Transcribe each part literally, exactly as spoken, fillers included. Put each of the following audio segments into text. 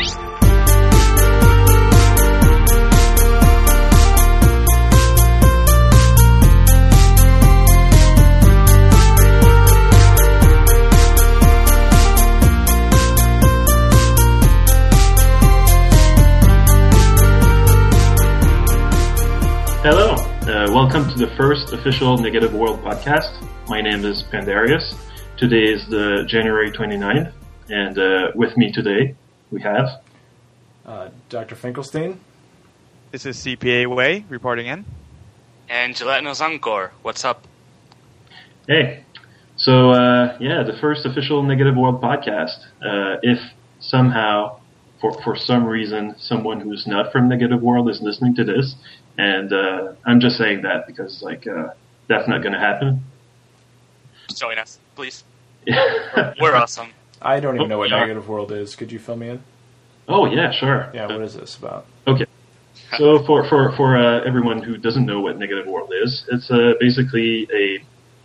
Hello, uh, welcome to the first official Negative World podcast. My name is Pandarius. Today is the January twenty-ninth, and uh, with me today we have uh, Doctor Finkelstein. This is C P A Way reporting in. And Gelatinous Encore. What's up? Hey, so uh, yeah, the first official Negative World podcast. Uh, if somehow, for for some reason, someone who's not from Negative World is listening to this, and uh, I'm just saying that because like uh, that's not going to happen. Join us, please. we're, we're awesome. I don't even Oh, know what yeah. Negative World is. Could you fill me in? Oh yeah, sure. Yeah, what is this about? Okay. So for for for uh, everyone who doesn't know what Negative World is, it's uh, basically a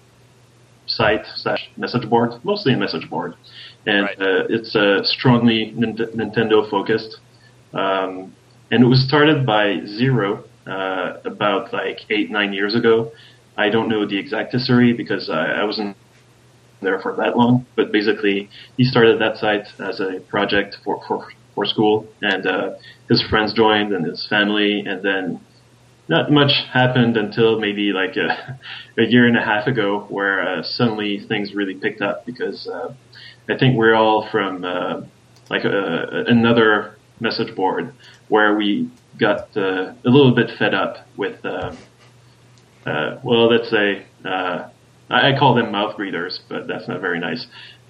site slash message board, mostly a message board, and Right. uh, it's uh, strongly nin- Nintendo focused, um, and it was started by Zero uh, about like eight nine years ago. I don't know the exact history because I, I wasn't there for that long, but basically he started that site as a project for for, for school, and uh, his friends joined and his family, and then not much happened until maybe like a, a year and a half ago, where uh, suddenly things really picked up because uh, I think we're all from uh, like a, another message board where we got uh, a little bit fed up with, uh, uh, well, let's say, uh, I, I call them mouth breathers, but that's not very nice.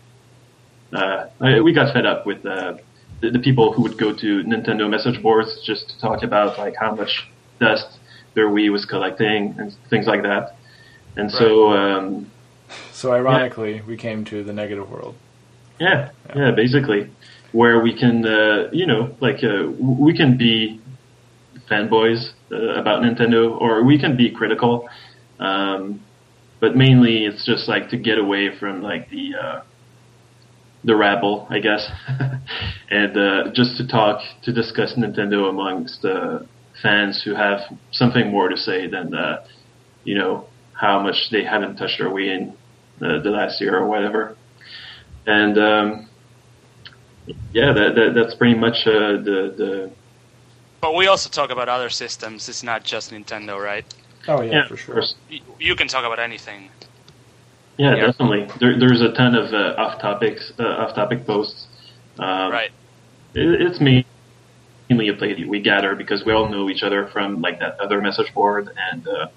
Uh, I, we got fed up with uh, the, the people who would go to Nintendo message boards just to talk about like how much dust their Wii was collecting and things like that. And so, um, So ironically, we came to the Negative World. yeah, yeah, basically, where we can, uh, you know, like, uh, we can be fanboys uh, about Nintendo, or we can be critical, um, but mainly it's just like to get away from like the, uh, the rabble, I guess, and, uh, just to talk, to discuss Nintendo amongst, uh, fans who have something more to say than, uh, you know, how much they haven't touched their Wii in uh, the last year or whatever. And, um, yeah, that, that, that's pretty much, uh, the, the, But we also talk about other systems. It's not just Nintendo, right? Oh yeah, yeah, for of sure. course. You, you can talk about anything. Yeah, Yeah. definitely. There, there's a ton of, uh, off topics, uh, off topic posts. Um, Right. It, it's mainly a play we gather because we all know each other from like that other message board, and, uh,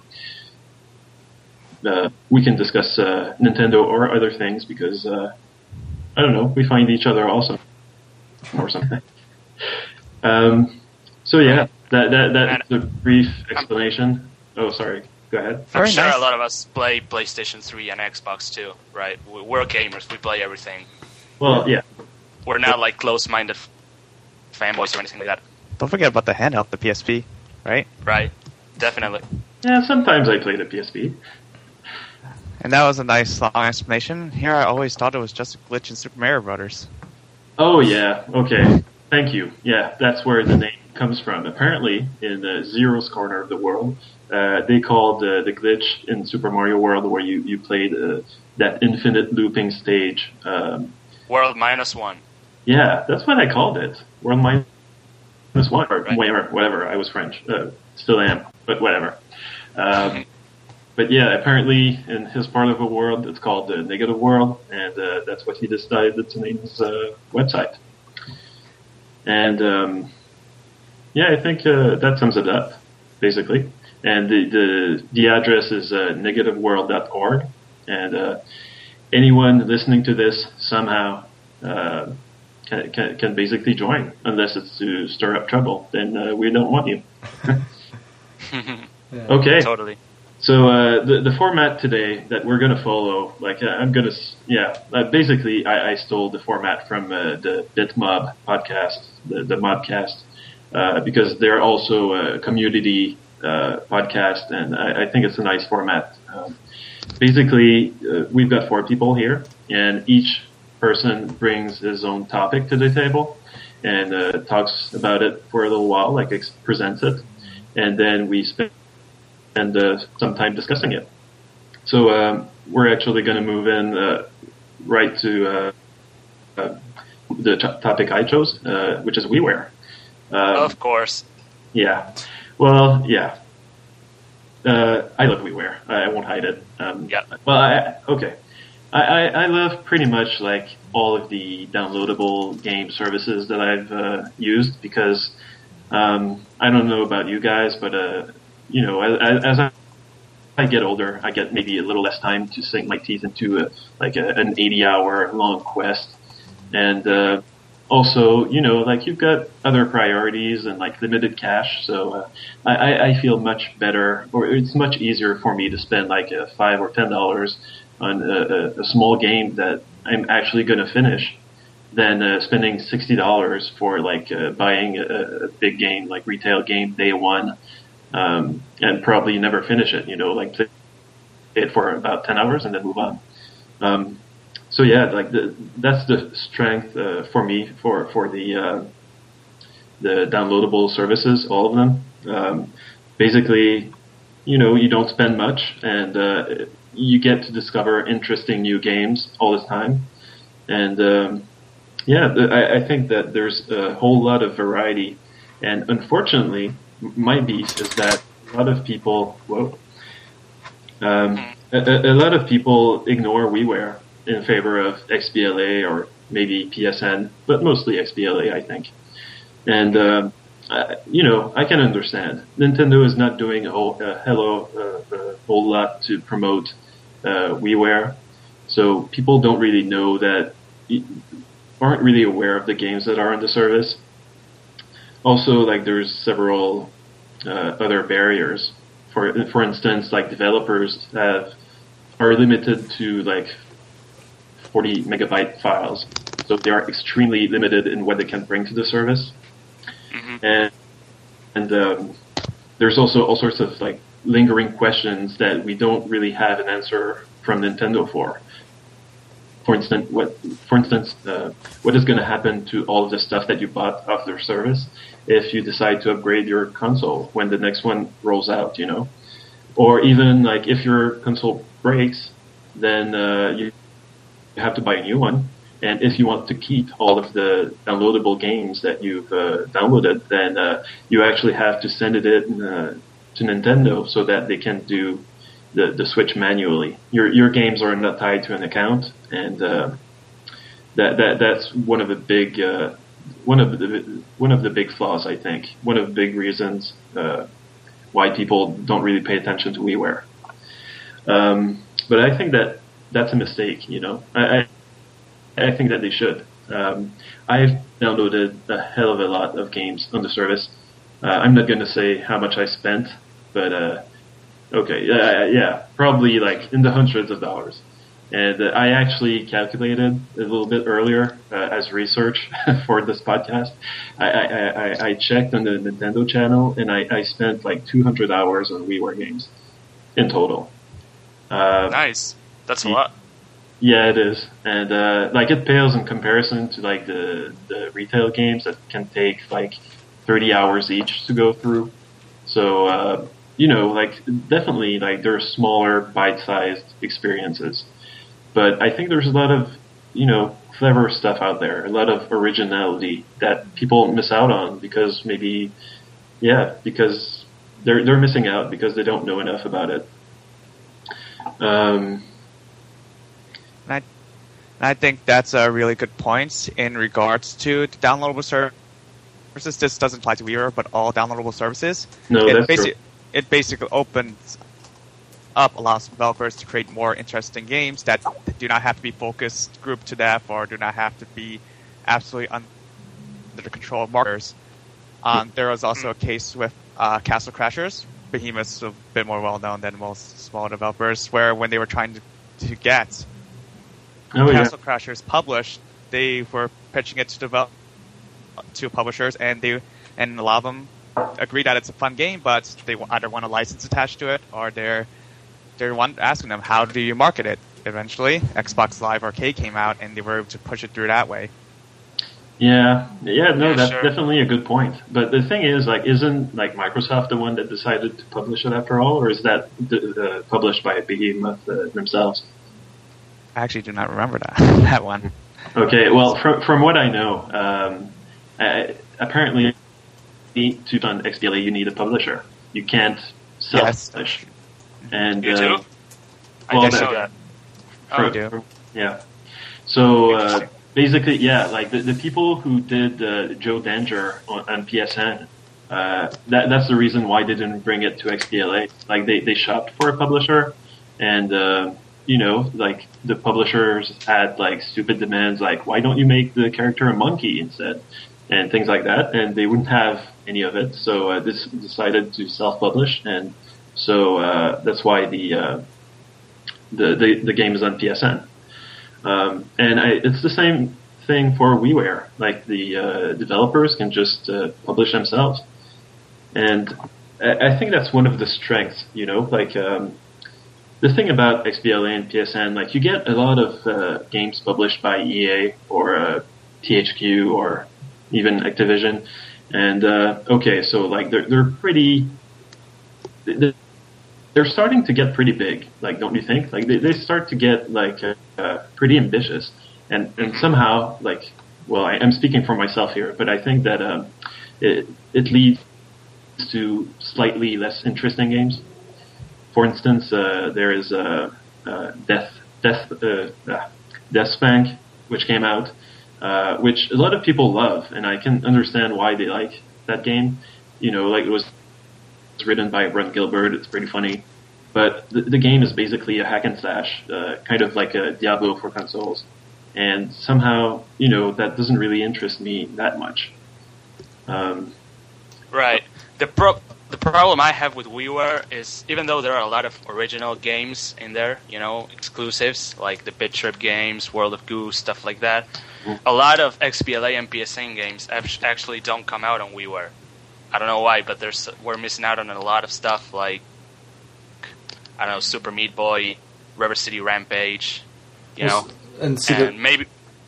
uh, we can discuss, uh, Nintendo or other things because, uh, I don't know, we find each other awesome or something. um, so yeah, that, that, that's a brief explanation. Oh, sorry. Go ahead. I'm Very sure nice. a lot of us play PlayStation three and Xbox too, right? We- We're gamers. We play everything. Well, yeah. We're not like close-minded fanboys or anything like that, Don't forget about the handheld, the P S P, right? right? Definitely. Yeah, sometimes I play the P S P. And that was a nice long explanation. Here I always thought it was just a glitch in Super Mario Brothers. Oh yeah, okay. Thank you. Yeah, that's where the name comes from. Apparently, in uh, Zero's corner of the world, uh, they called uh, the glitch in Super Mario World where you, you played uh, that infinite looping stage. Um, World minus one. yeah, that's what I called it. World minus one, or Right. whatever, whatever. I was French. Uh, still am, but whatever. Um, but yeah, apparently in his part of the world, it's called the Negative World, and uh, that's what he decided to name his uh, website. And um, yeah, I think uh, that sums it up, basically. And the the, the address is uh, negative world dot org, and uh, anyone listening to this somehow uh, can, can can basically join, unless it's to stir up trouble. Then uh, we don't want you. Yeah. Okay. Totally. So uh, the the format today that we're gonna follow, like uh, I'm gonna, s- yeah, uh, basically I, I stole the format from uh, the BitMob podcast, the the Mobcast, uh, because they're also a community uh, podcast, and I, I think it's a nice format. Um, basically, uh, we've got four people here, and each person brings his own topic to the table, and uh, talks about it for a little while, like ex- presents it, and then we spend uh, some time discussing it. So um, we're actually going to move in uh, right to uh, uh, the t- topic I chose, uh, which is WiiWare. Um, Of course. Yeah. Well, yeah. Uh, I love WiiWare. I won't hide it. Um, Yeah. Well, I, okay. I, I, I love pretty much like all of the downloadable game services that I've uh, used because um, I don't know about you guys, but uh, you know, as, as I I get older, I get maybe a little less time to sink my teeth into a, like a, an eighty-hour long quest, and uh, also, you know, like you've got other priorities and like limited cash, so uh, I, I feel much better, or it's much easier for me to spend like a five or ten dollars on a, a small game that I'm actually going to finish than uh, spending sixty dollars for like uh, buying a, a big game, like retail game day one. Um, and probably never finish it, you know, like play it for about ten hours and then move on. Um, so yeah, like the, that's the strength, uh, for me for, for the, uh, the downloadable services, all of them. Um, basically, you know, you don't spend much and, uh, you get to discover interesting new games all the time. And, um, yeah, the, I, I think that there's a whole lot of variety and unfortunately, my beef is that a lot of people, whoa, um, a, a lot of people ignore WiiWare in favor of X B L A or maybe P S N, but mostly X B L A, I think. And, um, uh, you know, I can understand. Nintendo is not doing a whole, a hello, uh, a whole lot to promote, uh, WiiWare. So people don't really know that, aren't really aware of the games that are on the service. Also, like there's several uh, other barriers. For for instance, like developers have are limited to like forty megabyte files, so they are extremely limited in what they can bring to the service. Mm-hmm. And and um, there's also all sorts of like lingering questions that we don't really have an answer from Nintendo for. For instance, what for instance, uh, what is going to happen to all of the stuff that you bought off their service if you decide to upgrade your console when the next one rolls out, you know? Or even like if your console breaks, then uh, you have to buy a new one. And if you want to keep all of the downloadable games that you've uh, downloaded, then uh, you actually have to send it in uh, to Nintendo so that they can do the the switch manually. Your your games are not tied to an account, and uh, that that that's one of the big uh, one of the one of the big flaws, I think. One of the big reasons uh, why people don't really pay attention to WiiWare. Um, but I think that that's a mistake. You know, I I, I think that they should. Um, I've downloaded a hell of a lot of games on the service. Uh, I'm not going to say how much I spent, but uh, okay, yeah, yeah, probably like in the hundreds of dollars. And uh, I actually calculated a little bit earlier uh, as research for this podcast. I, I, I, I checked on the Nintendo channel, and I, I spent like two hundred hours on WiiWare games in total. Uh, nice, that's a lot. Yeah, it is, and uh, like it pales in comparison to like the the retail games that can take like thirty hours each to go through. So. Uh, You know, like, definitely, like, there are smaller, bite-sized experiences. But I think there's a lot of, you know, clever stuff out there, a lot of originality that people miss out on because maybe, yeah, because they're they're missing out because they don't know enough about it. Um, and I, and I think that's a really good point in regards to the downloadable services. This doesn't apply to WiiWare, but all downloadable services. No, it that's basi- true. It basically opens up, allows developers to create more interesting games that do not have to be focused grouped to death or do not have to be absolutely under the control of marketers. Um, there was also a case with uh, Castle Crashers. Behemoth's a bit more well known than most small developers, where when they were trying to, to get oh, Castle yeah. Crashers published, they were pitching it to develop to publishers, and they and a lot of them agree that it's a fun game, but they either want a license attached to it, or they're they're one asking them, how do you market it? Eventually, Xbox Live Arcade came out, and they were able to push it through that way. Yeah, yeah, no, Yeah, that's sure. definitely a good point. But the thing is, like, isn't like Microsoft the one that decided to publish it after all, or is that uh, published by Behemoth uh, themselves? I actually do not remember that that one. Okay, well, from from what I know, um, I, apparently to run X B L A you need a publisher. You can't self-publish. And You do? uh, I well, didn't that- know that. for- Oh, you do? for- yeah. So uh, basically, yeah, like the, the people who did uh, Joe Danger on, on P S N, uh, that that's the reason why they didn't bring it to X B L A. Like they they shopped for a publisher, and uh, you know, like the publishers had like stupid demands, like why don't you make the character a monkey instead, and things like that, and they wouldn't have any of it. So uh, this decided to self-publish, and so uh, that's why the uh, the, the the game is on P S N. Um, and I, it's the same thing for WiiWare. Like the uh, developers can just uh, publish themselves, and I, I think that's one of the strengths. You know, like um, the thing about X B L A and P S N, like you get a lot of uh, games published by E A or uh, T H Q or even Activision, and uh, okay, so like they're they're pretty. They're, they're starting to get pretty big, like, don't you think? Like, they, they start to get, like, uh, uh, pretty ambitious. And, and somehow, like, well, I, I'm speaking for myself here, but I think that um, it, it leads to slightly less interesting games. For instance, uh, there is uh, uh, Death, Death, uh, uh, Deathspank, which came out, uh, which a lot of people love, and I can understand why they like that game. You know, like, it was It's written by Ron Gilbert. It's pretty funny, but the, the game is basically a hack and slash, uh, kind of like a Diablo for consoles. And somehow, you know, that doesn't really interest me that much. Um, Right. The pro- the problem I have with WiiWare is even though there are a lot of original games in there, you know, exclusives like the Bit Trip games, World of Goo, stuff like that, Mhm. a lot of X B L A and P S N games act- actually don't come out on WiiWare. I don't know why, but there's we're missing out on a lot of stuff like I don't know, Super Meat Boy, River City Rampage, you know, and see and that, maybe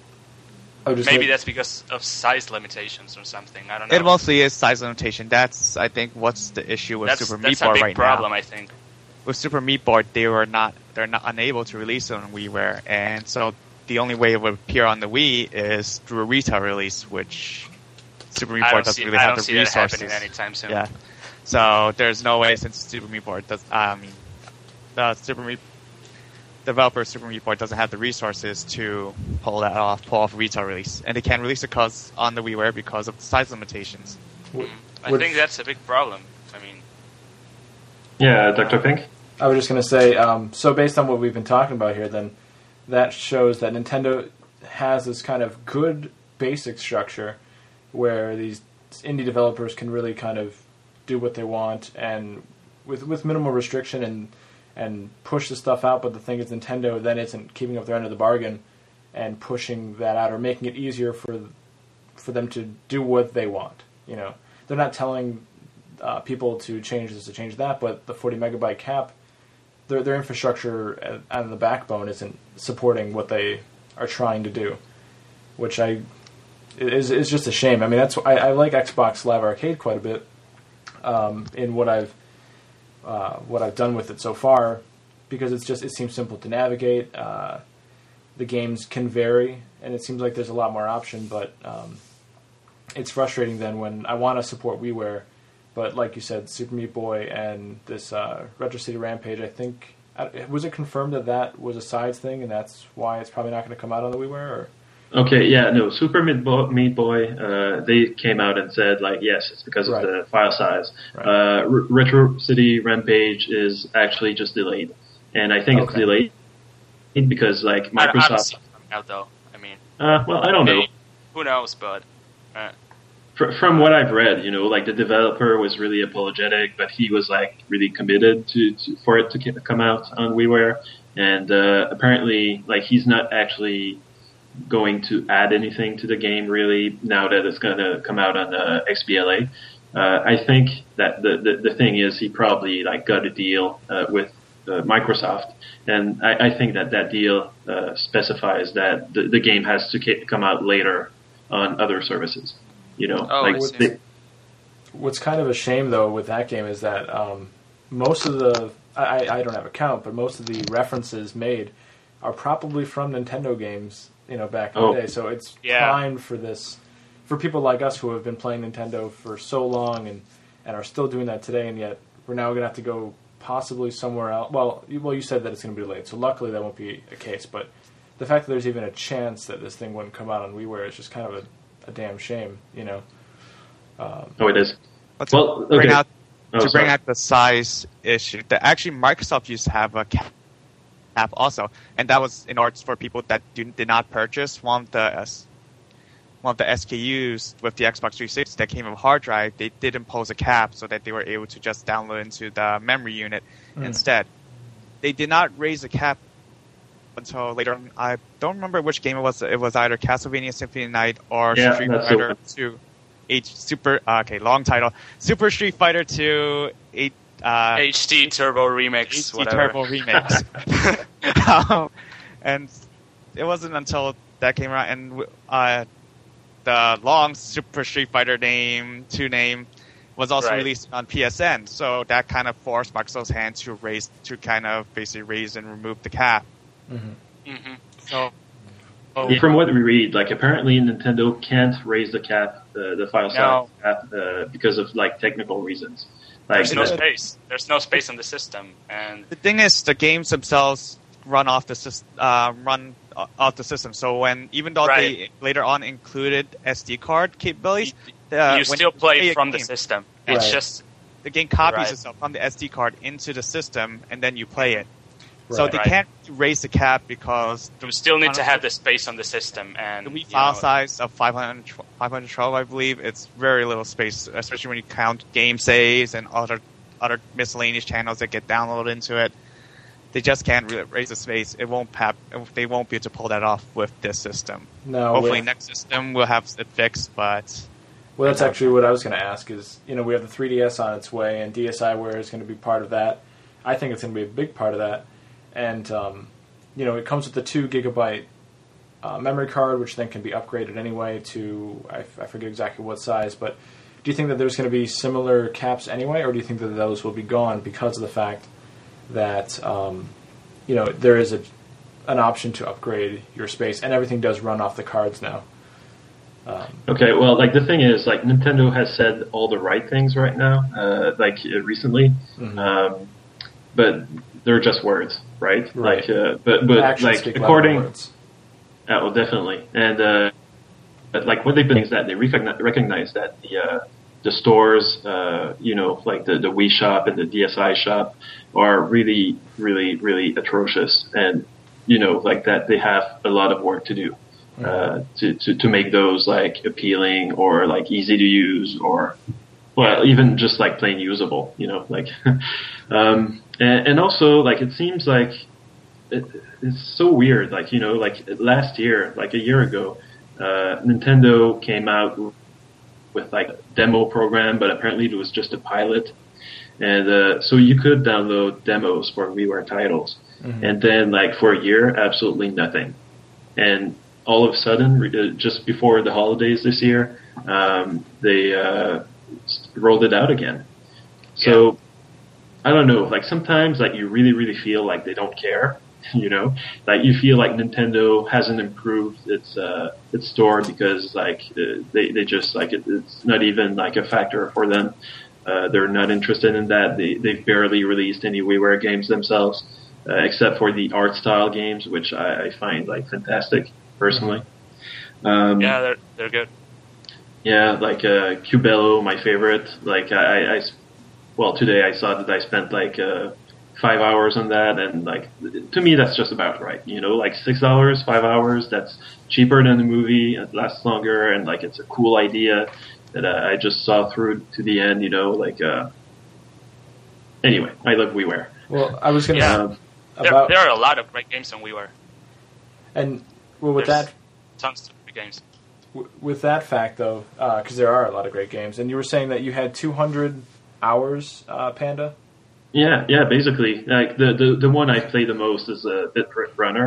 I just maybe like- that's because of size limitations or something. I don't know. It mostly is size limitation. That's, I think, what's the issue with that's Super that's Meat a Boy big right problem, now. I think. With Super Meat Boy, they were not, they're not unable to release it on WiiWare, and so the only way it would appear on the Wii is through a retail release, which Super Meat I Boy don't doesn't see, really I have don't the see that resources. happening anytime soon. Yeah. So there's no way, since Super Meat Boy does. I mean, the Super Meat developer Super Meat Boy doesn't have the resources to pull that off, pull off a retail release, and they can't release it cause on the WiiWare because of the size limitations. I Which- think that's a big problem. I mean, yeah, Doctor Pink? I was just going to say, um, so based on what we've been talking about here, then that shows that Nintendo has this kind of good basic structure where these indie developers can really kind of do what they want and with with minimal restriction and and push the stuff out. But the thing is, Nintendo then isn't keeping up their end of the bargain and pushing that out or making it easier for for them to do what they want. You know, they're not telling uh, people to change this to change that, but the forty megabyte cap, their their infrastructure out of the backbone isn't supporting what they are trying to do, which I is is just a shame. I mean, that's I, I like Xbox Live Arcade quite a bit um, in what I've uh, what I've done with it so far, because it's just it seems simple to navigate. Uh, the games can vary, and it seems like there's a lot more option, but um, it's frustrating then when I want to support WiiWare, but like you said, Super Meat Boy and this uh, Retro City Rampage, I think, was it confirmed that that was a sides thing, and that's why it's probably not going to come out on the WiiWare? Or? Okay, yeah, no, Super Meat Boy, Meat Boy uh, they came out and said, like, yes, it's because Right. of the file size. Right. Uh, R- Retro City Rampage is actually just delayed. And I think it's Okay. delayed because, like, I, I don't Microsoft... see it coming out though. I mean, Uh, well, I don't know. hey, who knows? But uh, Fr- From what I've read, you know, like, the developer was really apologetic, but he was, like, really committed to, to for it to ki- come out on WiiWare. And uh, apparently, like, he's not actually going to add anything to the game really now that it's going to come out on uh, X B L A. Uh, I think that the, the the thing is he probably like got a deal uh, with uh, Microsoft, and I, I think that that deal uh, specifies that the, the game has to ca- come out later on other services. You know, Oh, like I see. they, What's kind of a shame, though, with that game is that um, most of the I, I don't have a count, but most of the references made are probably from Nintendo games, you know, back in Oh. the day. So it's Yeah. prime for this, for people like us who have been playing Nintendo for so long and, and are still doing that today, and yet we're now going to have to go possibly somewhere else. Well, you, well, you said that it's going to be delayed, so luckily that won't be a case. But the fact that there's even a chance that this thing wouldn't come out on WiiWare is just kind of a, a damn shame, you know. Um, oh, it is. But to Well, bring okay. out Oh, to bring sorry. out the size issue, that actually Microsoft used to have a cap cap also, and that was in order for people that do, did not purchase one of the S, one of the S K Us with the Xbox three sixty that came with a hard drive. They did impose a cap so that they were able to just download into the memory unit Mm. instead. They did not raise the cap until later on. I don't remember which game it was. It was either Castlevania Symphony of the Night or Yeah, Street that's the Fighter one. two. H Super uh, okay, long title. Super Street Fighter two eight uh H D Turbo Remix, H D whatever. Turbo Remix. um, and it wasn't until that came around and uh, the long Super Street Fighter name two name was also Right. released on P S N. So that kind of forced Microsoft's hand to raise to kind of basically raise and remove the cap. mhm. hmm So oh, Yeah, from what we read, like apparently Nintendo can't raise the cap, uh, the file size No. cap, uh, because of like technical reasons. Like, There's no uh, space. There's no space on the system, and the thing is, the games themselves run off the sys- uh, run o- off the system. So when even though Right. they later on included S D card capabilities, you, uh, you when still play a from the game, system. It's Right. just the game copies Right. itself from the S D card into the system, and then you play it. So Right. they Right. can't raise the cap because the, you still need to have the space on the system, and the Wii you file know, size of five hundred, five hundred twelve, I believe, it's very little space, especially when you count game saves and other other miscellaneous channels that get downloaded into it. They just can't really raise the space. It won't have, they won't be able to pull that off with this system. No, Hopefully, with- next system will have it fixed, but Well, that's actually what I was going to ask is, you know, we have the three D S on its way, and DSiWare is going to be part of that. I think it's going to be a big part of that. And, um, you know, it comes with the two gigabyte uh, memory card, which then can be upgraded anyway to, I, f- I forget exactly what size, but do you think that there's going to be similar caps anyway, or do you think that those will be gone because of the fact that, um, you know, there is a, an option to upgrade your space, and everything does run off the cards now? Um, Okay, well, like the thing is, like Nintendo has said all the right things right now, uh, like uh, recently, Mhm. um, but they're just words, right? Right. Like, uh, but but actions like speak louder according, than words. uh, well, definitely, and uh, but like what they've been is that they recognize, recognize that the uh, the stores, uh, you know, like the the Wii shop and the D S i shop are really, really, really atrocious, and you know, like that they have a lot of work to do. Uh, to, to, to make those like appealing or like easy to use or, well, even just like plain usable, you know, like, um, and, and also like it seems like it, it's so weird. Like, you know, like last year, like a year ago, uh, Nintendo came out with like a demo program, but apparently it was just a pilot. And, uh, so you could download demos for WiiWare titles. Mhm. And then like for a year, absolutely nothing. And all of a sudden, uh, just before the holidays this year, um, they uh, rolled it out again. So I don't know. Like sometimes, like you really, really feel like they don't care. You know, like you feel like Nintendo hasn't improved its uh, its store because like uh, they they just like it, it's not even like a factor for them. Uh, they're not interested in that. They they've barely released any WiiWare games themselves, uh, except for the art style games, which I, I find like fantastic. Personally, um, yeah, they're they're good. yeah, like uh, Cubello, my favorite. Like I, I, I- well, today I saw that I spent like uh, five hours on that, and like to me that's just about right. You know, like six hours, five hours. That's cheaper than the movie. It lasts longer, and like it's a cool idea that uh, I just saw through to the end. You know, like uh, anyway, I love WiiWare. Well, I was going to Yeah. Um, There, about there are a lot of great games on WiiWare. and well with There's that tons of great games. w- with that fact though, because there are a lot of great games, and you were saying that you had two hundred hours, uh, Panda. Yeah, yeah, basically, like the, the, the one I play the most is a uh, Bit Runner,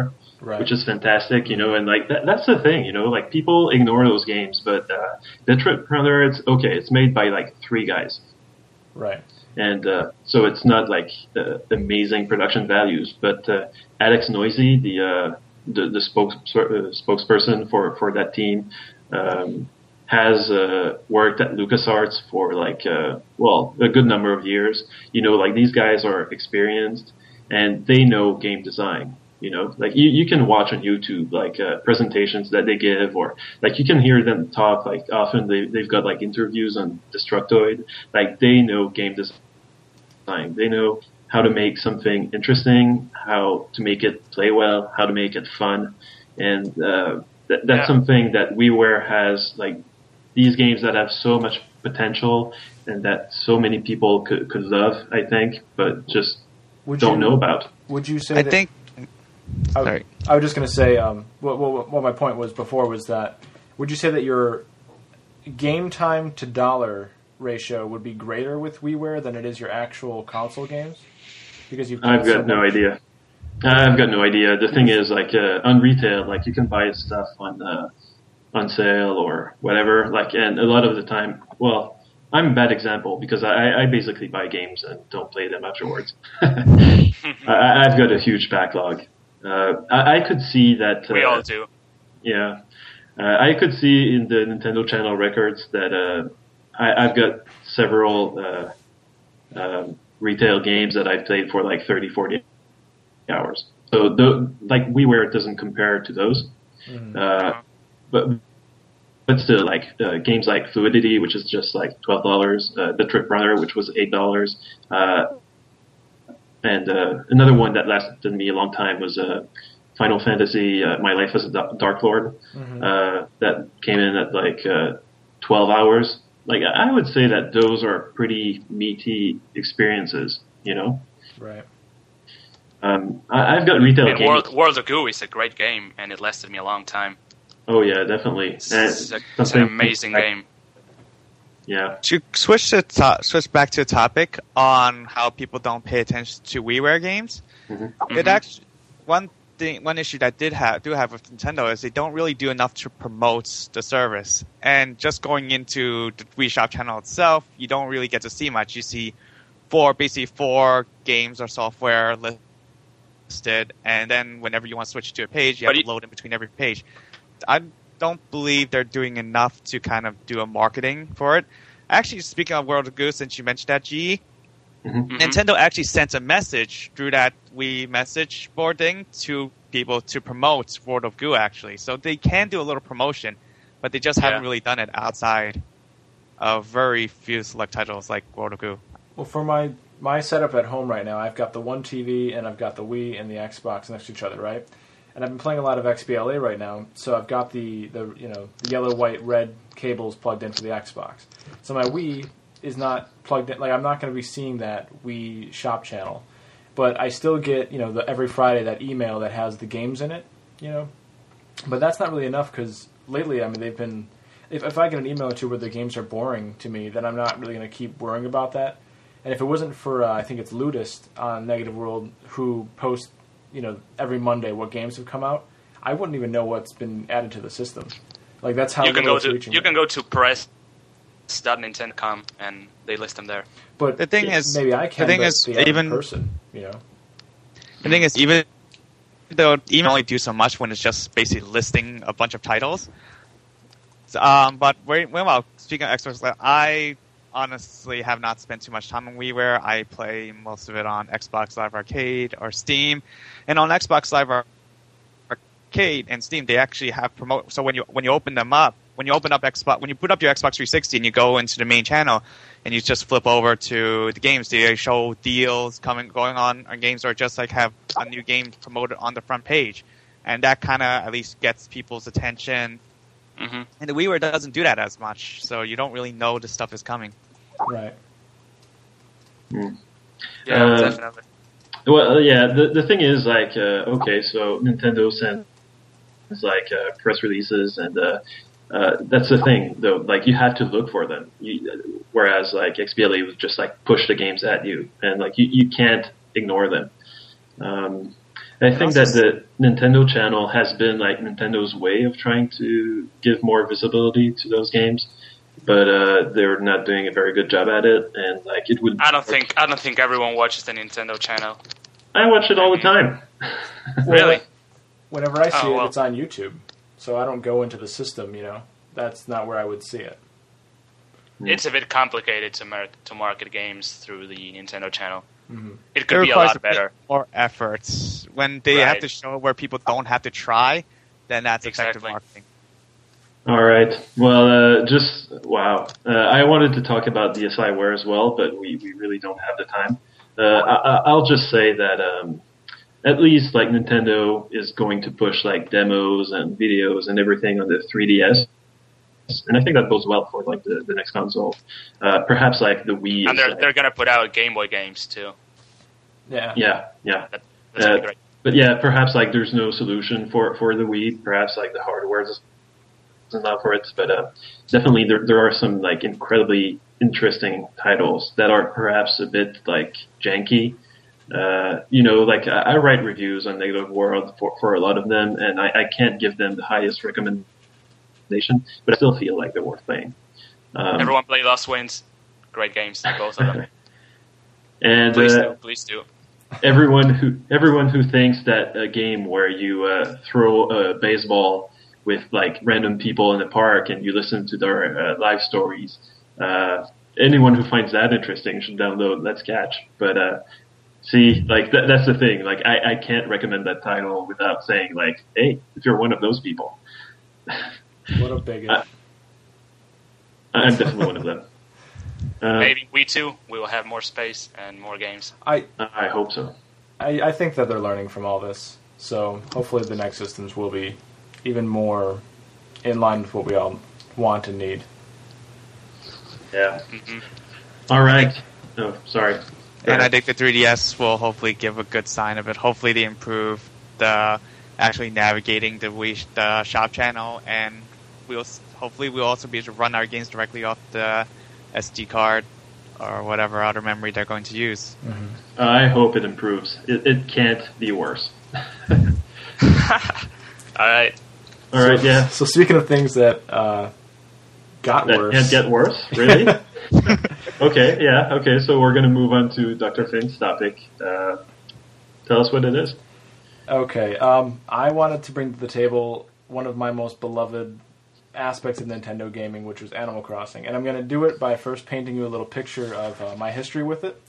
right. which is fantastic, you know, and like that, that's the thing, you know, like people ignore those games, but uh, the Trip Runner, it's okay, it's made by like three guys. Right. And uh, so it's not like uh, amazing production values, but uh, Alex Noisy, the uh, the, the spokes, uh, spokesperson for, for that team, um, has uh, worked at LucasArts for like, uh, well, a good number of years. You know, like these guys are experienced and they know game design. You know, like you, you can watch on YouTube like uh, presentations that they give, or like you can hear them talk. Like often they they've got like interviews on Destructoid. Like they know game design. They know how to make something interesting, how to make it play well, how to make it fun, and uh, th- that's Yeah. something that WiiWare has. Like these games that have so much potential and that so many people could could love, I think, but just Would don't you, know about. Would you say I that, think. I, w- Sorry. I was just going to say, um, what, what, what my point was before was that, would you say that your game time to dollar ratio would be greater with WiiWare than it is your actual console games? Because you've I've played so got no much. idea. I've got no idea. The thing is, like uh, on retail, like you can buy stuff on uh, on sale or whatever. Like, and a lot of the time, well, I'm a bad example because I, I basically buy games and don't play them afterwards. I, I've got a huge backlog. Uh, I, I could see that. Uh, We all do. Yeah, uh, I could see in the Nintendo Channel records that uh, I, I've got several uh, um, retail games that I've played for like thirty, forty hours. So, the, like WiiWare doesn't compare to those, Mhm. uh, but but still, like uh, games like Fluidity, which is just like twelve dollars, uh, the Trip Runner, which was eight dollars, uh, and uh, another one that lasted me a long time was uh, Final Fantasy: uh, My Life as a Da- Dark Lord, Mhm. uh, that came in at like uh, twelve hours. Like I would say that those are pretty meaty experiences, you know. Right. Um, I, I've got retail And games. World, World of Goo is a great game, and it lasted me a long time. Oh yeah, definitely. It's, And it's a- it's something- an amazing game. Yeah. To switch to to- switch back to a topic on how people don't pay attention to WiiWare games, Mhm. it Mhm. actually one thing one issue that did have do have with Nintendo is they don't really do enough to promote the service. And just going into the Wii Shop channel itself, you don't really get to see much. You see four basically four games or software listed, and then whenever you want to switch to a page, you But have you- to load in between every page. I don't believe they're doing enough to kind of do a marketing for it. Actually, speaking of World of Goo, since you mentioned that, G, Mhm. Mhm. Nintendo actually sent a message through that Wii message board thing to people to promote World of Goo, actually. So they can do a little promotion, but they just haven't Yeah. really done it outside of very few select titles like World of Goo. Well, for my my setup at home right now, I've got the one T V and I've got the Wii and the Xbox next to each other, right? And I've been playing a lot of X B L A right now, so I've got the, the you know the yellow, white, red cables plugged into the Xbox. So my Wii is not plugged in. Like I'm not going to be seeing that Wii Shop channel, but I still get you know the, every Friday that email that has the games in it, you know. But that's not really enough because lately, I mean, they've been. If, if I get an email or two where the games are boring to me, then I'm not really going to keep worrying about that. And if it wasn't for, uh, I think it's Ludist on Negative World, who posts, you know, every Monday what games have come out, I wouldn't even know what's been added to the system. Like that's how You can little go it's to reaching you me. can go to press dot nintendo dot com and they list them there. But The thing is- maybe I can. the thing but is, the average even- person, you know. The thing is, even though even only do so much when it's just basically listing a bunch of titles. So, um, but very- well, speaking of Xbox Live, I honestly have not spent too much time on WiiWare. I play most of it on Xbox Live Arcade or Steam, and on Xbox Live Ar- Arcade and Steam, they actually have promote. So when you when you open them up, when you open up Xbox, when you put up your Xbox three sixty and you go into the main channel, and you just flip over to the games, they show deals coming going on on games, or just like have a new game promoted on the front page, and that kind of at least gets people's attention. hmm And the WiiWare doesn't do that as much, so you don't really know this stuff is coming. Right. Mm. Yeah, Uh, definitely. Well, yeah. The the thing is, like, uh, okay, so Nintendo sends like uh, press releases, and uh, uh, that's the thing, though. Like, you have to look for them. You, whereas, like, X B L A would just like push the games at you, and like you, you can't ignore them. Um, I And think also that the Nintendo channel has been like Nintendo's way of trying to give more visibility to those games, but uh, they're not doing a very good job at it. And like it would, I don't think I don't think everyone watches the Nintendo channel. I watch it all the time. Really? Whenever I see Oh, well. it, it's on YouTube, so I don't go into the system. You know, that's not where I would see it. It's a bit complicated to mar- to market games through the Nintendo channel. Mm-hmm. It it could be a requires lot better. bit more efforts. When they have Right. to show where people don't have to try, then that's effective Exactly. marketing. All right. Well, uh, just wow. Uh, I wanted to talk about DSiWare as well, but we, we really don't have the time. Uh, I, I'll just say that um, at least like Nintendo is going to push like demos and videos and everything on the three D S, and I think that bodes well for like the, the next console. Uh, perhaps like the Wii. And is, they're like, they're gonna put out Game Boy games too. Yeah. yeah, yeah. That, that's gonna be Uh, great. But yeah, perhaps like there's no solution for for the Wii. Perhaps like the hardware is not for it. But uh, definitely there there are some like incredibly interesting titles that are perhaps a bit like janky. Uh, you know, like I, I write reviews on Negative World for for a lot of them, and I, I can't give them the highest recommendation, but I still feel like they're worth playing. Um, Everyone play Lost Winds. Great games, both of them. and Please uh, do, please do. everyone who everyone who thinks that a game where you uh, throw a baseball with like random people in the park and you listen to their uh, life stories, uh, anyone who finds that interesting should download Let's Catch. But uh, see, like that, that's the thing. Like I, I can't recommend that title without saying like, hey, if you're one of those people, What a bigot. I- I'm definitely one of them. Uh, Maybe we too. We will have more space and more games. I, I hope so. I I think that they're learning from all this, so hopefully the next systems will be even more in line with what we all want and need. Yeah. hmm All right. Oh, sorry. Go And I ahead. think the three D S will hopefully give a good sign of it. Hopefully they improve the actually navigating the Wii the shop channel, and we'll s- hopefully we'll also be able to run our games directly off the S D card or whatever other memory they're going to use. I hope it improves. It, it can't be worse. All right. All right. Yeah. So speaking of things that uh, got That worse, can't get worse, really? Okay, yeah, okay, so we're going to move on to Doctor Finn's topic. Uh, tell us what it is. Okay, um, I wanted to bring to the table one of my most beloved aspects of Nintendo gaming, which was Animal Crossing. And I'm going to do it by first painting you a little picture of uh, my history with it.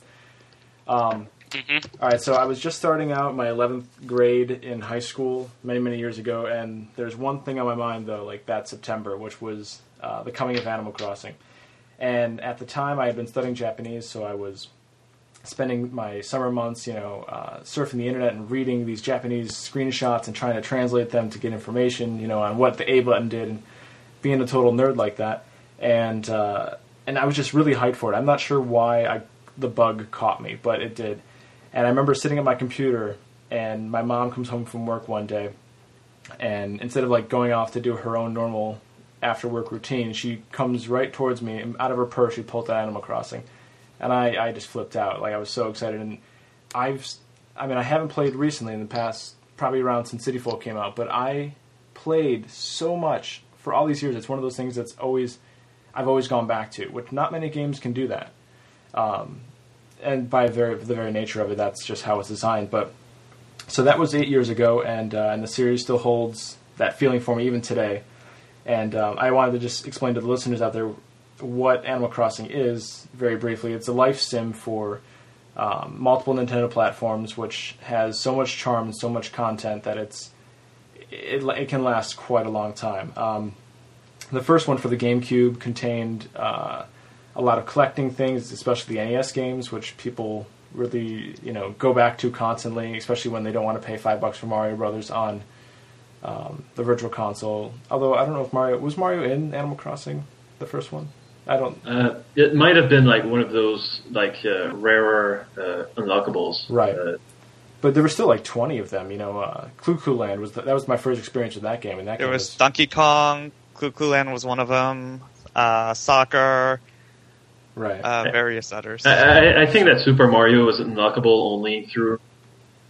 Um, hmm all right, so I was just starting out my eleventh grade in high school many, many years ago, and there's one thing on my mind, though, like that September, which was uh, the coming of Animal Crossing. And at the time, I had been studying Japanese, so I was spending my summer months, you know, uh, surfing the internet and reading these Japanese screenshots and trying to translate them to get information, you know, on what the A button did, and being a total nerd like that. And uh, and I was just really hyped for it. I'm not sure why I, the bug caught me, but it did. And I remember sitting at my computer, and my mom comes home from work one day, and instead of like going off to do her own normal after work routine, she comes right towards me, and out of her purse she pulled out Animal Crossing. And I, I just flipped out. Like, I was so excited. And I've, I mean, I haven't played recently in the past, probably around since City Folk came out, but I played so much for all these years. It's one of those things that's always, I've always gone back to, which not many games can do that. Um, and by very, the very nature of it, that's just how it's designed. But, so that was eight years ago, and, uh, and the series still holds that feeling for me even today. And um, I wanted to just explain to the listeners out there what Animal Crossing is, very briefly. It's a life sim for um, multiple Nintendo platforms, which has so much charm and so much content that it's it, it can last quite a long time. Um, the first one for the GameCube contained uh, a lot of collecting things, especially the N E S games, which people really you know go back to constantly, especially when they don't want to pay five bucks for Mario Brothers on um, the Virtual Console. Although I don't know if Mario was Mario in Animal Crossing, the first one. I don't. Uh, it might have been like one of those like uh, rarer uh, unlockables. Right. Uh, But there were still like twenty of them. You know, uh, Clue Clue Land was the, that was my first experience with that game, and that There game was was Donkey Kong, Clu Clu Land was one of them, uh, soccer, right. uh, various others. I, I, I think that Super Mario was unlockable only through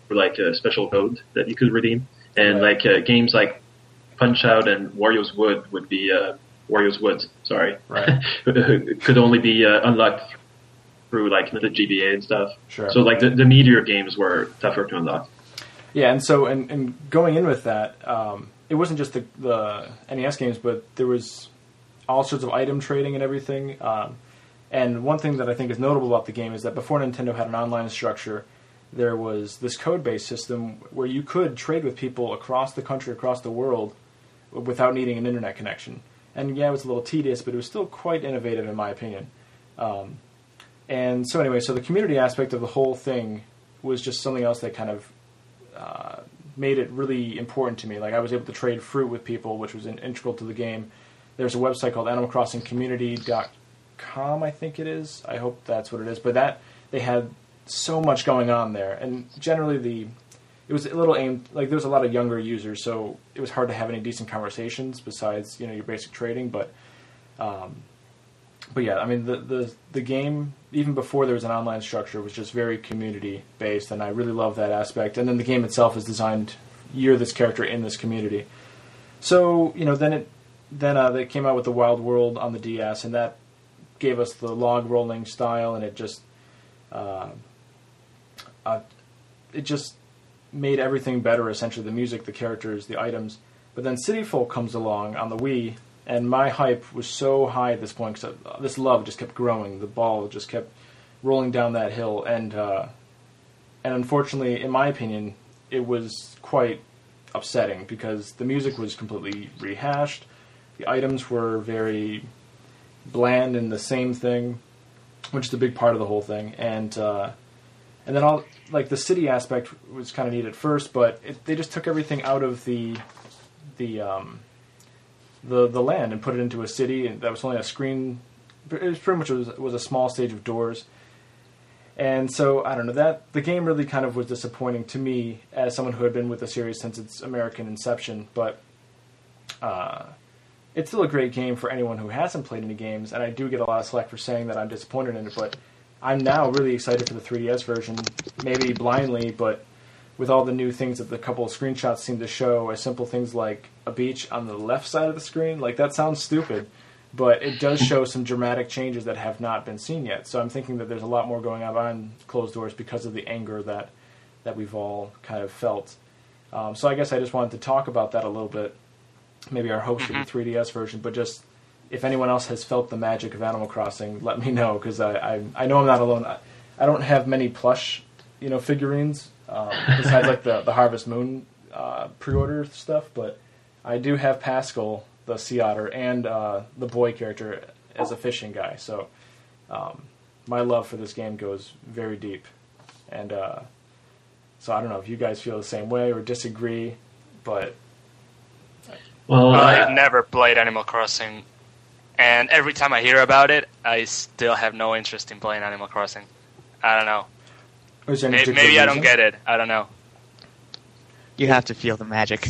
like a special code that you could redeem, and Right. like uh, games like Punch Out and Wario's Wood would be uh, Wario's Woods. Sorry, Right. could only be uh, unlocked through like the G B A and stuff. Sure. So like the, the Meteor games were tougher to unlock. Yeah, and so and, and going in with that, um, it wasn't just the, the N E S games, but there was all sorts of item trading and everything. Um, and one thing that I think is notable about the game is that before Nintendo had an online structure, there was this code-based system where you could trade with people across the country, across the world, without needing an internet connection. And yeah, it was a little tedious, but it was still quite innovative in my opinion. Um, and so anyway, so the community aspect of the whole thing was just something else that kind of uh, made it really important to me. Like I was able to trade fruit with people, which was an integral to the game. There's a website called Animal Crossing Community dot com, I think it is. I hope that's what it is. But that they had so much going on there, and generally the it was a little aimed like there was a lot of younger users, so it was hard to have any decent conversations besides you know your basic trading. But um, but yeah, I mean the, the the game even before there was an online structure was just very community based, and I really love that aspect. And then the game itself is designed you're this character in this community. So you know then it then uh, they came out with the Wild World on the D S, and that gave us the log rolling style, and it just uh, uh, it just made everything better, essentially, the music, the characters, the items. But then City Folk comes along on the Wii, and my hype was so high at this point, because this love just kept growing. The ball just kept rolling down that hill, and uh, and unfortunately, in my opinion, it was quite upsetting, because the music was completely rehashed, the items were very bland and the same thing, which is a big part of the whole thing, and uh, and then all like the city aspect was kind of neat at first, but it, they just took everything out of the the um, the the land and put it into a city, and that was only a screen. It was pretty much was was a small stage of doors, and so I don't know that the game really kind of was disappointing to me as someone who had been with the series since its American inception, but. Uh, It's still a great game for anyone who hasn't played any games, and I do get a lot of slack for saying that I'm disappointed in it, but I'm now really excited for the three D S version, maybe blindly, but with all the new things that the couple of screenshots seem to show, as simple things like a beach on the left side of the screen, like that sounds stupid, but it does show some dramatic changes that have not been seen yet, so I'm thinking that there's a lot more going on behind closed doors because of the anger that, that we've all kind of felt. Um, so I guess I just wanted to talk about that a little bit. Maybe our hopes for the three D S version, but just if anyone else has felt the magic of Animal Crossing, let me know, because I, I I know I'm not alone. I, I don't have many plush, you know, figurines um, besides like the the Harvest Moon uh, pre-order stuff, but I do have Pascal, the sea otter, and uh, the boy character as a fishing guy. So um, my love for this game goes very deep, and uh, so I don't know if you guys feel the same way or disagree, but. Well, I've uh, never played Animal Crossing, and every time I hear about it, I still have no interest in playing Animal Crossing. I don't know. Is there any Maybe, particular maybe I don't reason? get it. I don't know. You have to feel the magic.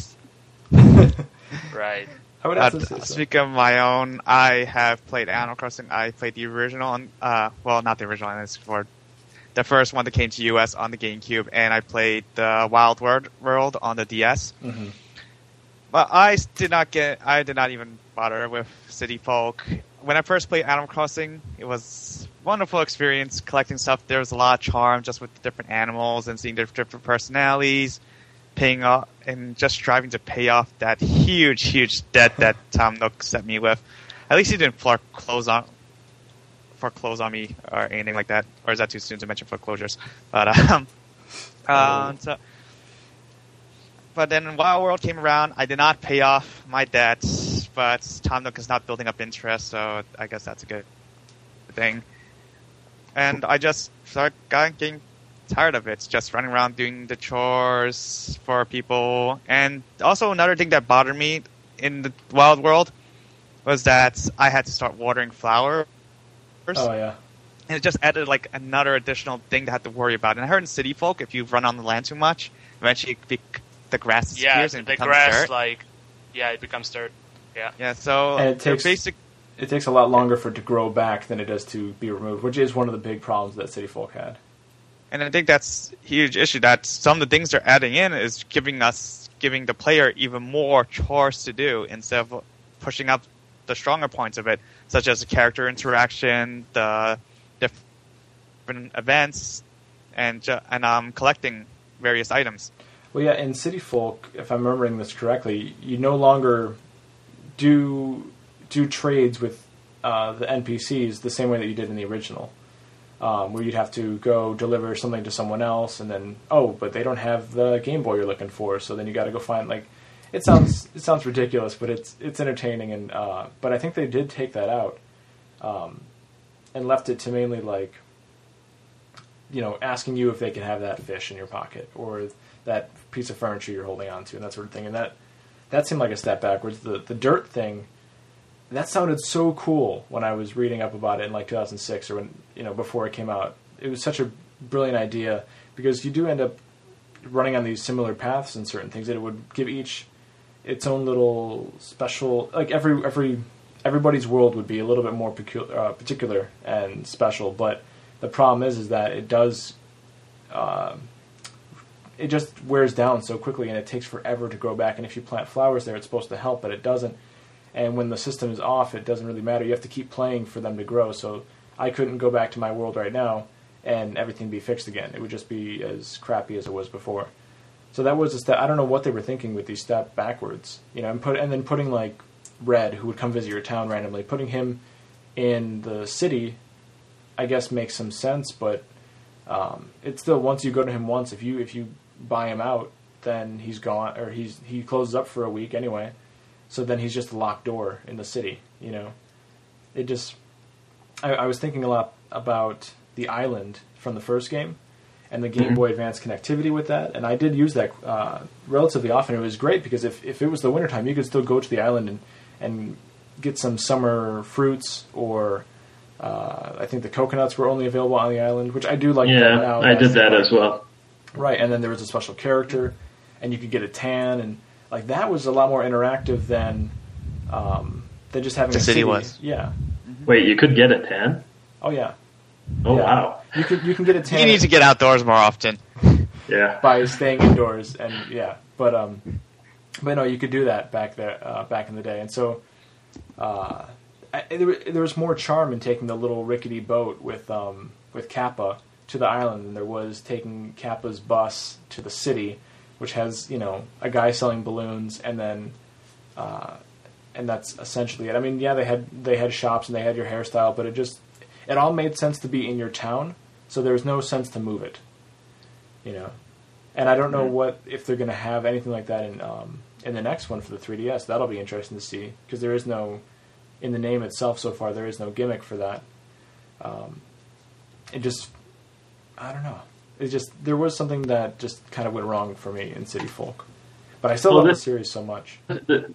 Right. I would Uh, have to say so. speak of my own, I have played Animal Crossing. I played the original, on, uh, well, not the original, and it's for the first one that came to U S on the GameCube, and I played the Wild World World on the D S. Mhm. But I did not get, I did not even bother with City Folk. When I first played Animal Crossing, it was a wonderful experience collecting stuff. There was a lot of charm just with the different animals and seeing their different personalities, paying off, and just striving to pay off that huge, huge debt that Tom Nook sent me with. At least he didn't foreclose on, foreclose on me or anything like that. Or is that too soon to mention foreclosures? But um, um so. But then when Wild World came around, I did not pay off my debts, but Tom Nook is not building up interest, so I guess that's a good thing. And I just started getting tired of it, just running around doing the chores for people. And also another thing that bothered me in the Wild World was that I had to start watering flowers. Oh, yeah. And it just added like another additional thing to have to worry about. And I heard in City Folk, if you run on the land too much, eventually it be- the grass Yeah, disappears and it the becomes grass, dirt. like, yeah, it becomes dirt. Yeah. Yeah, so And it the takes- basic. It takes a lot longer for it to grow back than it does to be removed, which is one of the big problems that City Folk had. And I think that's a huge issue, that some of the things they're adding in is giving us, giving the player even more chores to do instead of pushing up the stronger points of it, such as the character interaction, the different events, and ju- and um, collecting various items. Well, yeah, in City Folk, if I'm remembering this correctly, you no longer do do trades with uh, the N P Cs the same way that you did in the original, um, where you'd have to go deliver something to someone else, and then oh, but they don't have the Game Boy you're looking for, so then you got to go find like. It sounds it sounds ridiculous, but it's it's entertaining, and uh, but I think they did take that out, um, and left it to mainly like, you know, asking you if they can have that fish in your pocket or that piece of furniture you're holding on to and that sort of thing, and that that seemed like a step backwards. The the dirt thing, that sounded so cool when I was reading up about it in like two thousand six or when you know before it came out. It was such a brilliant idea because you do end up running on these similar paths and certain things that it would give each its own little special, like every every everybody's world would be a little bit more peculiar, uh, particular and special. But the problem is, is that it does, uh, it just wears down so quickly, and it takes forever to grow back. And if you plant flowers there, it's supposed to help, but it doesn't. And when the system is off, it doesn't really matter. You have to keep playing for them to grow. So I couldn't go back to my world right now and everything be fixed again. It would just be as crappy as it was before. So that was a step. I don't know what they were thinking with these step backwards, you know, and put and then putting like Red, who would come visit your town randomly, putting him in the city, I guess makes some sense. But um, it's still once you go to him once, if you if you buy him out, then he's gone, or he's he closes up for a week anyway. So then he's just a locked door in the city, you know. It just, I, I was thinking a lot about the island from the first game. And the Game Boy Advance connectivity with that. And I did use that uh, relatively often. It was great because if, if it was the wintertime, you could still go to the island and, and get some summer fruits or uh, I think the coconuts were only available on the island, which I do like yeah, that now. I did that as well. Right, and then there was a special character and you could get a tan. And like that was a lot more interactive than, um, than just having the a city city. was. Yeah. Wait, you could get a tan? Oh, yeah. Oh, yeah. wow. You could you can get a tan. You need to get outdoors more often. Yeah. By staying indoors, and yeah, but um, but no, you could do that back there, uh, back in the day, and so uh, I, there, there was more charm in taking the little rickety boat with um with Kappa to the island than there was taking Kappa's bus to the city, which has you know a guy selling balloons, and then uh, and that's essentially it. I mean, yeah, they had they had shops and they had your hairstyle, but it just it all made sense to be in your town, so there was no sense to move it, you know. And I don't know what if they're going to have anything like that in um, in the next one for the three D S. That'll be interesting to see because there is no, in the name itself so far, there is no gimmick for that. Um, it just, I don't know. It just there was something that just kind of went wrong for me in City Folk, but I still well, love this, the series so much. The,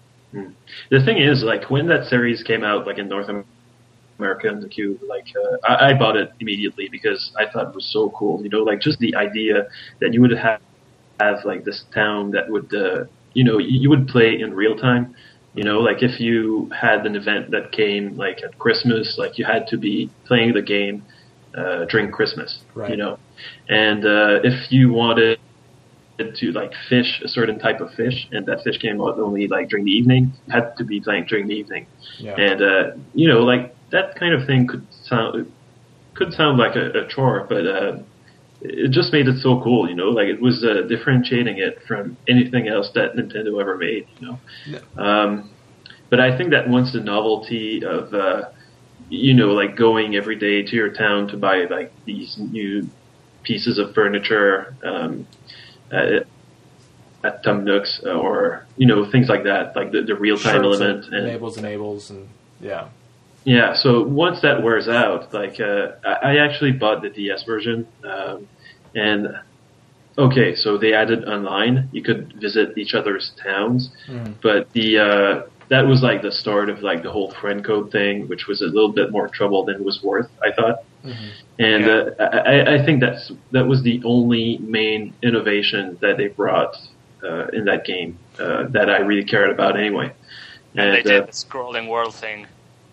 the thing is, like when that series came out, like in North America. American the Cube, like uh, I, I bought it immediately because I thought it was so cool. You know, like just the idea that you would have have like this town that would, uh, you know, you, you would play in real time. You know, like if you had an event that came like at Christmas, like you had to be playing the game uh, during Christmas. Right. You know, and uh, if you wanted to like fish a certain type of fish, and that fish came out only like during the evening, you had to be playing during the evening. Yeah. And uh, you know, like. That kind of thing could sound could sound like a, a chore, but uh, it just made it so cool, you know. Like it was uh, differentiating it from anything else that Nintendo ever made, you know. Yeah. Um, but I think that once the novelty of, uh, you know, like going every day to your town to buy like these new pieces of furniture um, at, at Tom Nook's or you know things like that, like the, the real time element and enables enables and yeah. Yeah, so once that wears out, like, uh, I actually bought the D S version, um, and, okay, so they added online, you could visit each other's towns, mm. but the, uh, that was like the start of like the whole friend code thing, which was a little bit more trouble than it was worth, I thought. Mm-hmm. And, yeah. uh, I, I think that's, that was the only main innovation that they brought, uh, in that game, uh, that I really cared about anyway. And, and they did uh, the scrolling world thing.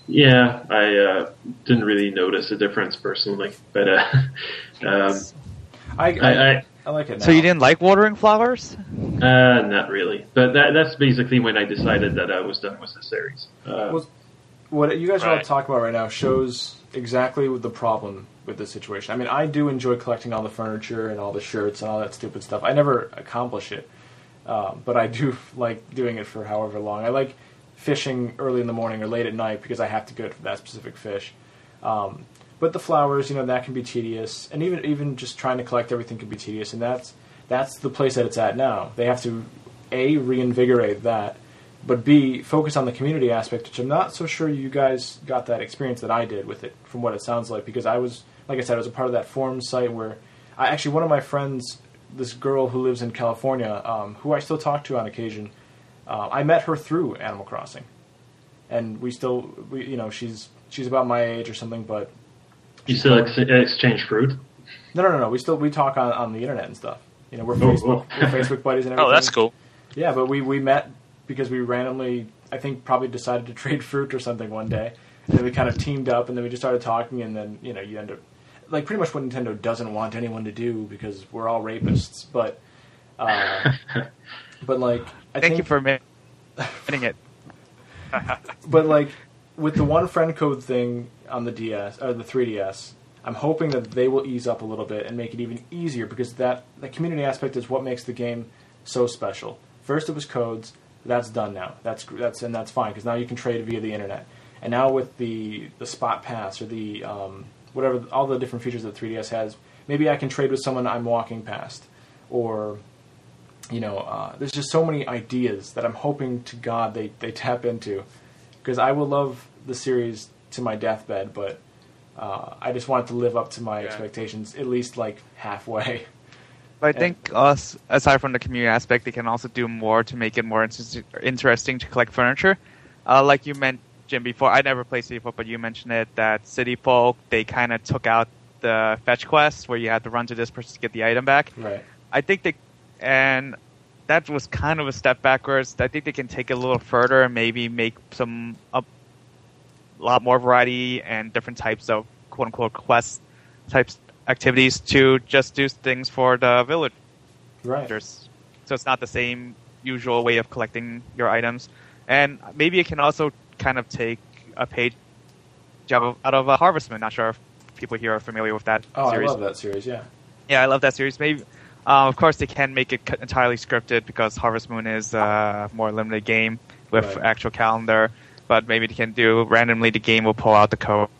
Yeah, I uh, didn't really notice a difference personally, but uh, um, I, I, I, I I like it now. So you didn't like watering flowers? uh, not really. But that that's basically when I decided that I was done with the series. Uh, Well, what you guys are all Right. talking about right now shows exactly the problem with this situation. I mean, I do enjoy collecting all the furniture and all the shirts and all that stupid stuff. I never accomplish it, um, but I do like doing it for however long. I like fishing early in the morning or late at night because I have to go for that specific fish. Um, but the flowers, you know, that can be tedious, and even even just trying to collect everything can be tedious, and that's that's the place that it's at now. They have to A, reinvigorate that, but B, focus on the community aspect, which I'm not so sure you guys got that experience that I did with it, from what it sounds like, because I was, like I said, I was a part of that forum site where, I actually, one of my friends, this girl who lives in California, um, who I still talk to on occasion, uh, I met her through Animal Crossing, and we still, we, you know, she's she's about my age or something, but you still ex- exchange fruit? no, no, no, no, we still, we talk on, on the internet and stuff. You know, we're Oh, Facebook, oh. we're Facebook buddies and everything. Oh, that's cool. Yeah, but we, we met because we randomly, I think, probably decided to trade fruit or something one day. And then we kind of teamed up, and then we just started talking, and then, you know, you end up... Like, pretty much what Nintendo doesn't want anyone to do, because we're all rapists, but... Uh, but, like, I Thank think... you for admitting it. But, like, with the one friend code thing on the D S, or the three D S, I'm hoping that they will ease up a little bit and make it even easier, because that the community aspect is what makes the game so special. First it was codes, that's done now. That's that's and that's fine, because now you can trade via the internet. And now with the the spot pass or the um, whatever, all the different features that three D S has, maybe I can trade with someone I'm walking past, or you know, uh, there's just so many ideas that I'm hoping to God they, they tap into, because I will love the series to my deathbed, but uh, I just want it to live up to my Yeah. expectations, at least like halfway. But I think us, aside from the community aspect, they can also do more to make it more inter- interesting to collect furniture. Uh, like you mentioned before, I never played City Folk, but you mentioned it, that City Folk, they kind of took out the fetch quest where you had to run to this person to get the item back. Right. I think they, and that was kind of a step backwards. I think they can take it a little further and maybe make some a lot more variety and different types of quote unquote quest types activities to just do things for the villagers. Right. So it's not the same usual way of collecting your items, and maybe it can also kind of take a page out of, out of uh, Harvest Moon. Not sure if people here are familiar with that Oh, series. I love that series, yeah. Yeah, I love that series. Maybe, uh, of course, they can make it entirely scripted because Harvest Moon is a more limited game with Right. actual calendar. But maybe they can do randomly. The game will pull out the code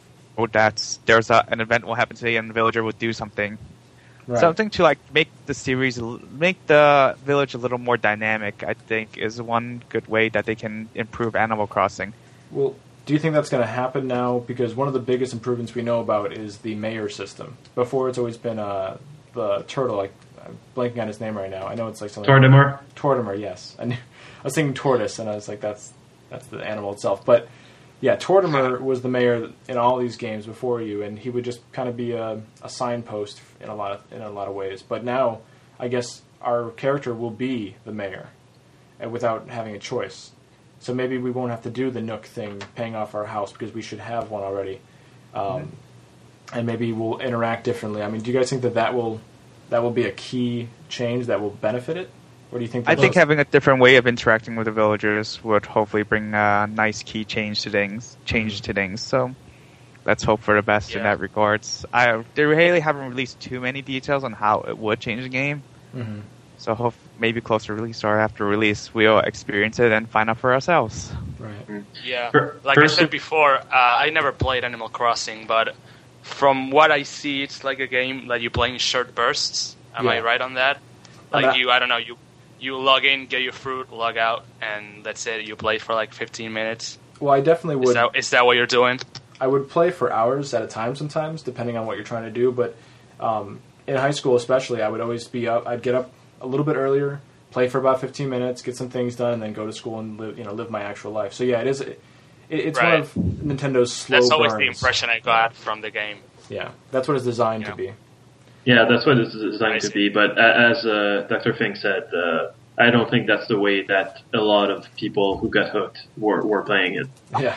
that's there's a, an event will happen today, and the villager will do something, Right. something to like make the series, make the village a little more dynamic. I think is one good way that they can improve Animal Crossing. Well, do you think that's going to happen now? Because one of the biggest improvements we know about is the mayor system. Before, it's always been uh, the turtle. Like, I'm blanking on his name right now. I know it's like something. Tortimer? Tortimer, yes. I, knew, I was thinking tortoise, and I was like, that's that's the animal itself. But yeah, Tortimer was the mayor in all these games before you, and he would just kind of be a, a signpost in a lot of in a lot of ways. But now, I guess our character will be the mayor, and without having a choice. So maybe we won't have to do the Nook thing, paying off our house, because we should have one already. Um, and maybe we'll interact differently. I mean, do you guys think that that will that will be a key change that will benefit it? Or do you think? I that think those- having a different way of interacting with the villagers would hopefully bring a nice key change to things. Change to things. So let's hope for the best in Yeah. that regards. I they really haven't released too many details on how it would change the game. Mhm. So hope maybe close to release or after release, we'll experience it and find out for ourselves. Right. Yeah, Per- like I person- said before, uh, I never played Animal Crossing, but from what I see, it's like a game that you play in short bursts. Am I Yeah. right on that? I'm Like not- you, I don't know, you you log in, get your fruit, log out, and that's it. You play for like fifteen minutes. Well, I definitely Is would. that is that what you're doing? I would play for hours at a time sometimes, depending on what you're trying to do. But um, in high school, especially, I would always be up. I'd get up a little bit earlier, play for about fifteen minutes, get some things done, and then go to school and live, you know, live my actual life. So yeah, it is. It, it's one Right. of Nintendo's slow That's always burns. the impression I got from the game. Yeah, that's what it's designed Yeah. to be. Yeah, that's what it's designed I to see. be. But a- as uh, Doctor Fink said, uh, I don't think that's the way that a lot of people who got hooked were, were playing it. Yeah.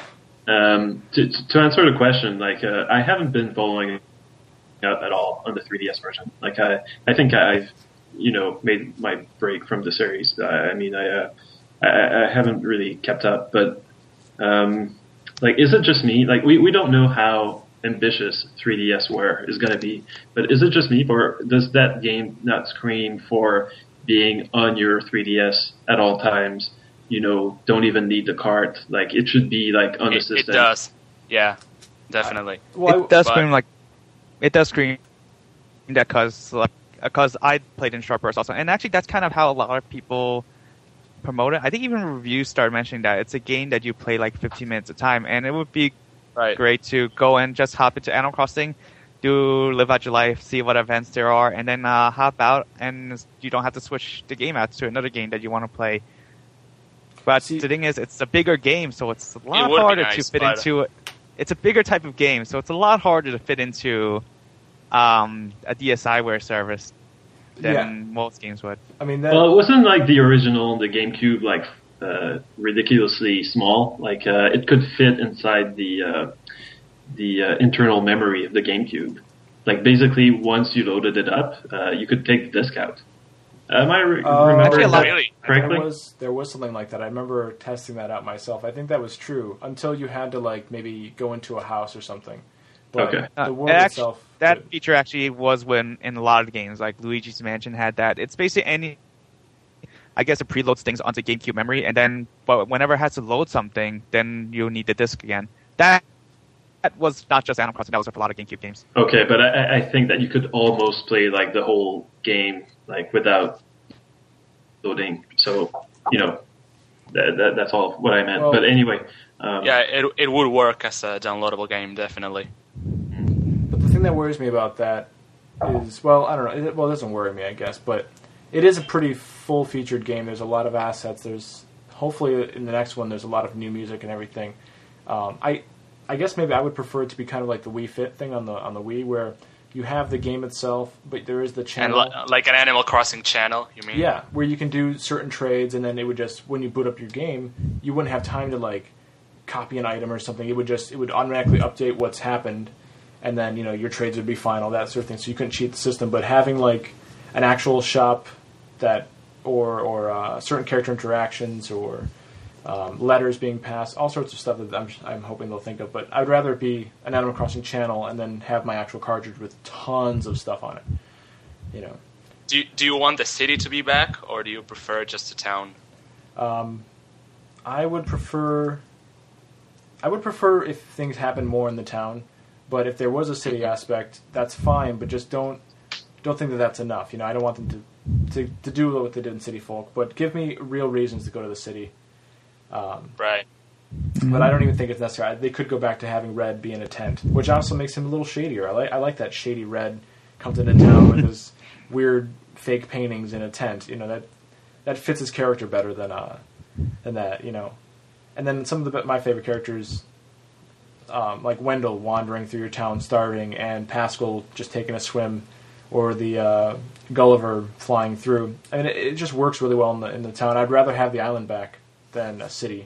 Um, to, to answer the question, like uh, I haven't been following out at all on the three D S version. Like I, I think I've, you know, made my break from the series. I, I mean, I, uh, I, I haven't really kept up. But um, like, is it just me? Like, we, we don't know how ambitious three D S Wear is going to be. But is it just me, or does that game not scream for being on your three D S at all times? You know, don't even need the cart. Like, it should be like on the It, system. it does. Yeah, definitely. Well, it does but- scream like it does scream that because like, because I played in short bursts also, and actually that's kind of how a lot of people promote it. I think even reviews started mentioning that it's a game that you play like fifteen minutes at a time, and it would be Right. great to go and just hop into Animal Crossing, do live out your life, see what events there are, and then uh, hop out, and you don't have to switch the game out to another game that you want to play. But See- the thing is, it's a bigger game, so it's a It lot would be harder nice, to fit but- into. It's a bigger type of game, so it's a lot harder to fit into um, a D S I Ware service than Yeah. most games would. I mean, that, Well, it wasn't like the original, the GameCube, like uh, ridiculously small. Like uh, it could fit inside the uh, the uh, internal memory of the GameCube. Like basically, once you loaded it up, uh, you could take the disc out. Am I re- Uh, remembering Actually, a lot- that Really? correctly? There was there was something like that. I remember testing that out myself. I think that was true until you had to like maybe go into a house or something. But Okay. Uh, the world it actu- itself. that could- feature actually was when in a lot of the games, like Luigi's Mansion had that. It's basically any, I guess it preloads things onto GameCube memory, and then but whenever it has to load something, then you need the disc again. That that was not just Animal Crossing. That was with a lot of GameCube games. Okay, but I, I think that you could almost play like the whole game like without loading. So you know, that, that that's all what I meant. Well- but anyway, um, Yeah, it it would work as a downloadable game, definitely. But the thing that worries me about that is, well, I don't know. It, well, it doesn't worry me, I guess, but it is a pretty full-featured game. There's a lot of assets. There's hopefully in the next one, there's a lot of new music and everything. Um, I, I guess maybe I would prefer it to be kind of like the Wii Fit thing on the on the Wii, where you have the game itself, but there is the And channel. li- like an Animal Crossing channel, you mean? Yeah, where you can do certain trades, and then it would just when you boot up your game, you wouldn't have time to like copy an item or something. It would just it would automatically update what's happened, and then you know your trades would be fine, all that sort of thing. So you couldn't cheat the system, but having like an actual shop that or or uh, certain character interactions or um, letters being passed, all sorts of stuff that I'm I'm hoping they'll think of. But I'd rather it be an Animal Crossing channel and then have my actual cartridge with tons of stuff on it. You know. Do you, do you want the city to be back, or do you prefer just the town? Um, I would prefer. I would prefer if things happen more in the town, but if there was a city aspect, that's fine. But just don't don't think that that's enough. You know, I don't want them to to, to do what they did in City Folk, but give me real reasons to go to the city. Um, Right. but I don't even think it's necessary. They could go back to having Red be in a tent, which also makes him a little shadier. I like I like that shady Red comes into town with his weird fake paintings in a tent. You know that that fits his character better than uh than that. You know, and then some of the my favorite characters, um, like Wendell wandering through your town starving, and Pascal just taking a swim, or the uh, Gulliver flying through. I mean, it, it just works really well in the in the town. I'd rather have the island back than a city.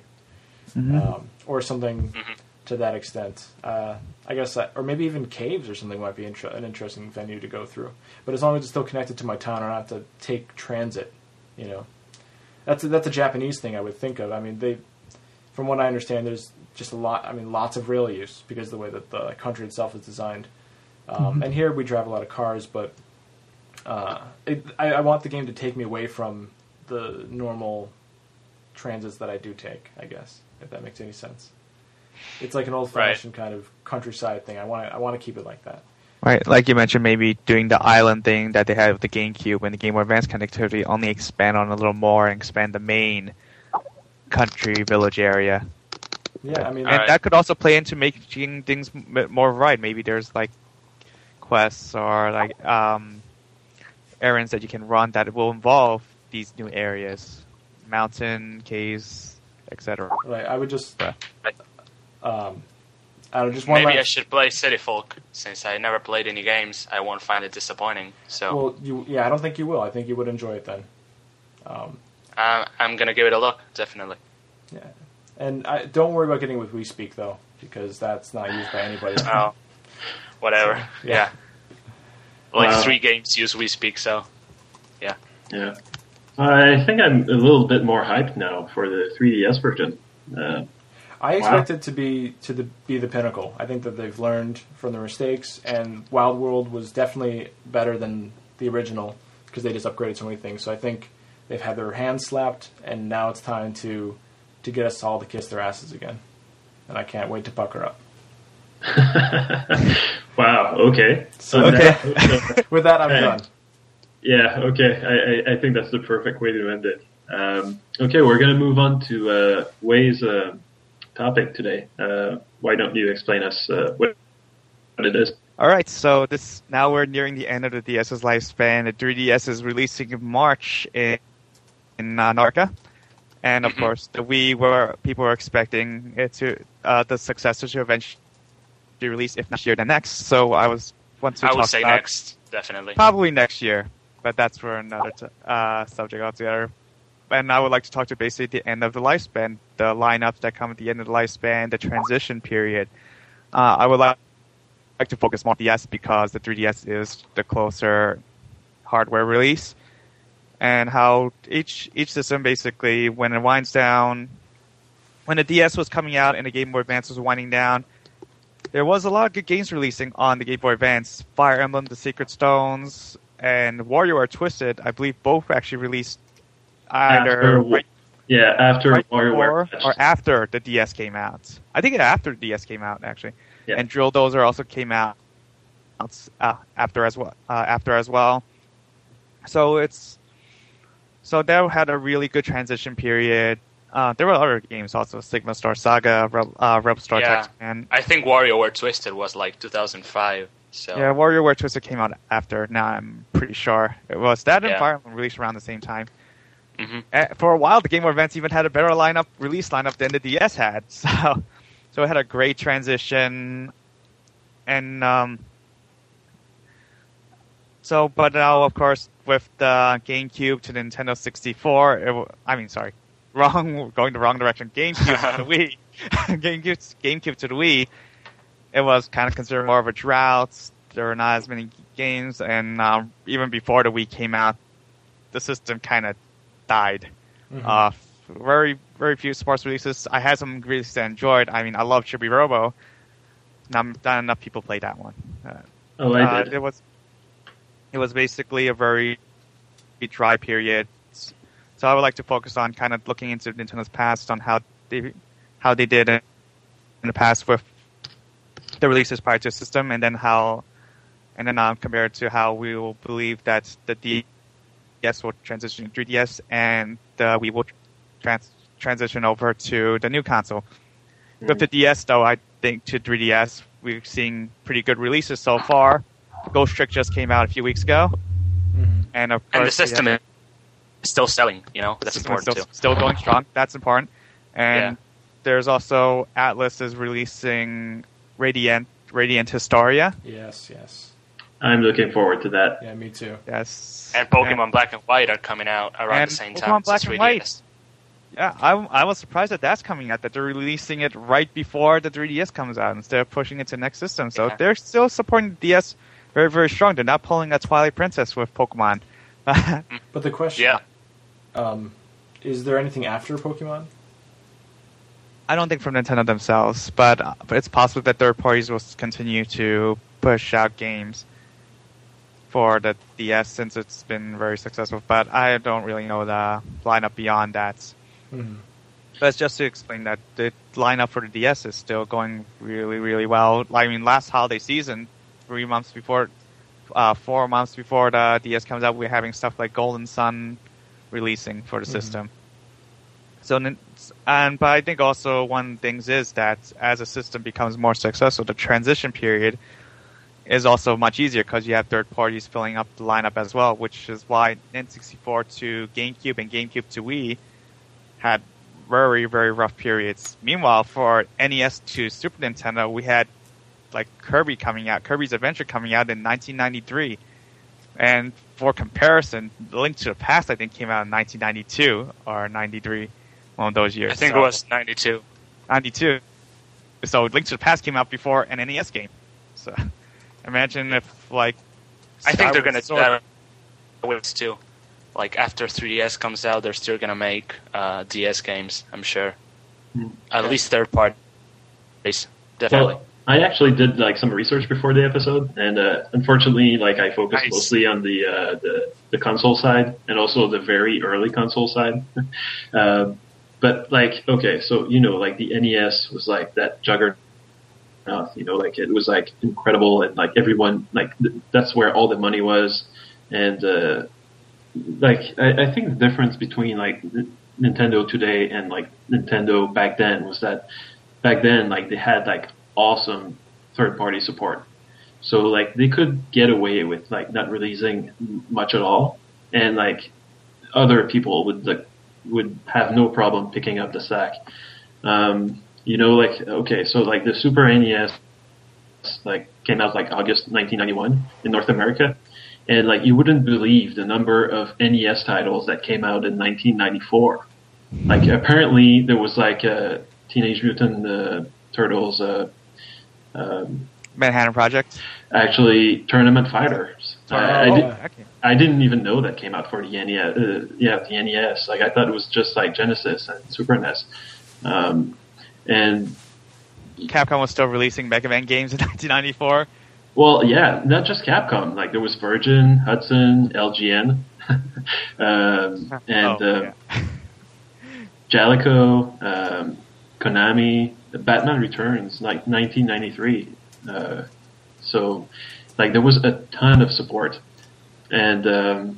Um, or something to that extent. Uh, I guess, that, or maybe even caves or something might be inter- an interesting venue to go through. But as long as it's still connected to my town, I don't have to take transit. You know, that's a, that's a Japanese thing I would think of. I mean, they, from what I understand, there's just a lot. I mean, lots of rail use because of the way that the country itself is designed. Um, And here we drive a lot of cars, but uh, it, I, I want the game to take me away from the normal transits that I do take, I guess, if that makes any sense. It's like an old-fashioned kind of countryside thing. I want to I want to keep it like that. Right, like you mentioned, maybe doing the island thing that they had with the GameCube and the Game Boy Advance connectivity, only expand on a little more and expand the main country village area. Yeah, I mean, And Alright. that could also play into making things m- more varied. Maybe there's like quests or like um, errands that you can run that will involve these new areas, mountain, caves, et cetera. like, I would just, Yeah. um, I don't know, just one Maybe I last. should play City Folk, since I never played any games. I won't find it disappointing. So Well, you, yeah, I don't think you will. I think you would enjoy it then. Um, uh, I'm gonna give it a look, definitely. yeah, and I, don't worry about getting with We Speak though. because that's not used by anybody. Oh, whatever. So, yeah. yeah. Like Wow. three games use we speak, so yeah. Yeah. I think I'm a little bit more hyped now for the three D S version. Uh, I expect it to be to the, be the pinnacle. I think that they've learned from their mistakes, and Wild World was definitely better than the original because they just upgraded so many things. So I think they've had their hands slapped, and now it's time to to get us all to kiss their asses again. And I can't wait to pucker up. wow. Okay. So On okay. that- With that, I'm Hey. done. Yeah, okay. I, I, I think that's the perfect way to end it. Um, okay, we're going to move on to uh, Wei's uh, topic today. Uh, why don't you explain us uh, what, what it is? All right, so this now we're nearing the end of the DS's lifespan. The three D S is releasing in March in, in uh, Norca, and of Mhm. course the Wii, were people were expecting it to uh, the successor to eventually be released, if not this year, then next. So I was want to I talk would say about next, definitely. probably next year, but that's for another t- uh, subject altogether. And I would like to talk to basically the end of the lifespan, the lineups that come at the end of the lifespan, the transition period. Uh, I would like. like to focus more on the D S because the three D S is the closer hardware release, and how each each system basically, when it winds down, when the D S was coming out and the Game Boy Advance was winding down, there was a lot of good games releasing on the Game Boy Advance. Fire Emblem, The Secret Stones, and WarioWare Twisted, I believe both actually released either After- right, Yeah, after right WarioWare. before or after the D S came out. I think after the D S came out, actually. Yeah. And Drill Dozer also came out uh, after as well. Uh, after as well. So it's so that had a really good transition period. Uh, there were other games also: Sigma Star Saga, Reb, uh, Rebel Star Yeah. Taxman. I think WarioWare Twisted was like two thousand five. So Yeah, WarioWare Twisted came out after. Now I'm pretty sure it was that and Yeah. Fire Emblem released around the same time. hmm Uh, for a while, the Game Boy Advance even had a better lineup, release lineup than the D S had. So, so it had a great transition, and um, so. But now, of course, with the GameCube to the Nintendo sixty-four, it, w- I mean, sorry, wrong, going the wrong direction. GameCube to the Wii, GameCube, GameCube to the Wii. It was kind of considered more of a drought. There were not as many games, and um, even before the Wii came out, the system kind of died. Mhm. Uh, very, very few sports releases. I had some releases I enjoyed. I mean, I love Chibi Robo. Not, not enough people played that one. Uh, Oh, I uh, did. it was, it was basically a very dry period. So I would like to focus on kind of looking into Nintendo's past on how they, how they did it in the past with the releases prior to the system, and then how, and then um, compared to how we will believe that the D S will transition to three D S, and uh, we will trans- transition over to the new console. With the D S, though, I think to three D S, we're seeing pretty good releases so far. Ghost Trick just came out a few weeks ago, Mhm. and of And the course, system yeah, is still selling. You know, that's system is important still, too. still going strong. That's important. And Yeah. there's also Atlas is releasing Radiant Radiant Historia. Yes, yes. I'm looking forward to that. Yeah, me too. Yes, And Pokemon Black and White are coming out around And the same Pokemon time. as Black and three D White. S. Yeah, I, I was surprised that that's coming out, that they're releasing it right before the three D S comes out instead of pushing it to next system. So Yeah. they're still supporting the D S very, very strong. They're not pulling a Twilight Princess with Pokemon. But the question, Yeah. um, is there anything after Pokemon? I don't think from Nintendo themselves, but, uh, but it's possible that third parties will continue to push out games for the D S since it's been very successful. But I don't really know the lineup beyond that. Mhm. But it's just to explain that the lineup for the D S is still going really, really well. I mean, last holiday season, three months before, uh, four months before the D S comes out, we're having stuff like Golden Sun releasing for the Mhm. system. So, and but I think also one thing is that as a system becomes more successful, the transition period is also much easier because you have third parties filling up the lineup as well, which is why N sixty-four to GameCube and GameCube to Wii had very, very rough periods. Meanwhile, for N E S to Super Nintendo, we had like Kirby coming out, Kirby's Adventure coming out in nineteen ninety-three. And for comparison, Link to the Past, I think, came out in nineteen ninety-two or ninety-three, one of those years. I think So- it was ninety-two. ninety-two. so Link to the Past came out before an N E S game. So imagine if like I think they're Skyward gonna do Sword- that with too. Like after three D S comes out, they're still gonna make uh, D S games. I'm sure. Hmm. At least third parties, definitely. Well, I actually did like some research before the episode, and uh, unfortunately, like I focused Nice. mostly on the, uh, the the console side and also the very early console side. uh, but like, okay, so you know, like the N E S was like that juggernaut. You know, like it was like incredible, and like everyone, like th- that's where all the money was, and uh, like I, I think the difference between like N- Nintendo today and like Nintendo back then was that back then like they had like awesome third party support. So like they could get away with like not releasing m- much at all, and like other people would like would have no problem picking up the slack. Um, you know, like okay, so like the Super N E S like came out like August nineteen ninety-one in North America, and like you wouldn't believe the number of N E S titles that came out in nineteen ninety-four. Like apparently there was like a Teenage Mutant uh, Turtles. Uh, um, Manhattan Project. Actually, Tournament Fighters. Oh, I, I, did, okay. I didn't even know that came out for the N E S. Uh, yeah, the N E S. Like I thought it was just like Genesis and Super N E S. Um, and Capcom was still releasing Mega Man games in nineteen ninety-four. well, yeah, not just Capcom. Like there was Virgin, Hudson, L G N, um, and oh, uh, yeah. Jalico, um, Konami, Batman Returns, like nineteen ninety-three. Uh, so, like, there was a ton of support, and um,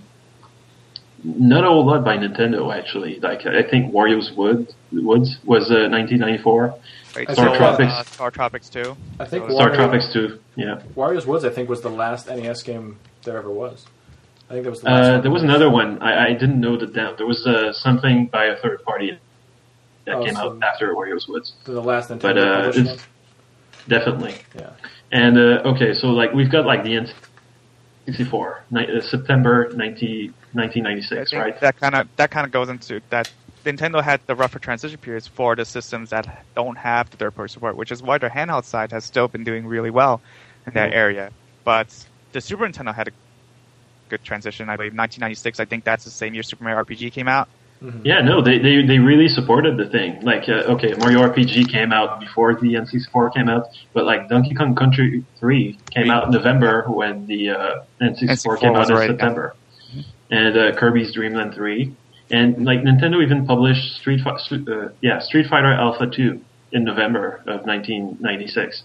not a whole lot by Nintendo actually. Like, I think Wario's Wood Woods was uh, nineteen ninety-four. Wait, Star so, Tropics. Uh, Star Tropics two. I think Star Wario- Tropics two. Yeah. Wario's Woods, I think, was the last N E S game there ever was. I think that was the last Uh, one. there was another one. I, I didn't know the down. There was uh, something by a third party that Oh, came so- out after Wario's Woods. The last Nintendo But uh, published it's definitely. one. Yeah. And uh, okay, so like we've got like the N sixty-four, ni- uh, September nineteen, nineteen I ninety-six, think right? that kind of that kind of goes into that. Nintendo had the rougher transition periods for the systems that don't have the third-party support, which is why their handheld side has still been doing really well in that Mhm. area. But the Super Nintendo had a good transition. I believe nineteen ninety-six. I think that's the same year Super Mario R P G came out. Mhm. Yeah, no, they, they they really supported the thing. Like, uh, okay, Mario R P G came out before the N sixty-four came out, but like Donkey Kong Country three came out in November when the uh, N sixty-four came N sixty-four out was in already September, and uh, Kirby's Dream Land three, and like Nintendo even published Street Fi- uh, yeah Street Fighter Alpha two in November of nineteen ninety-six.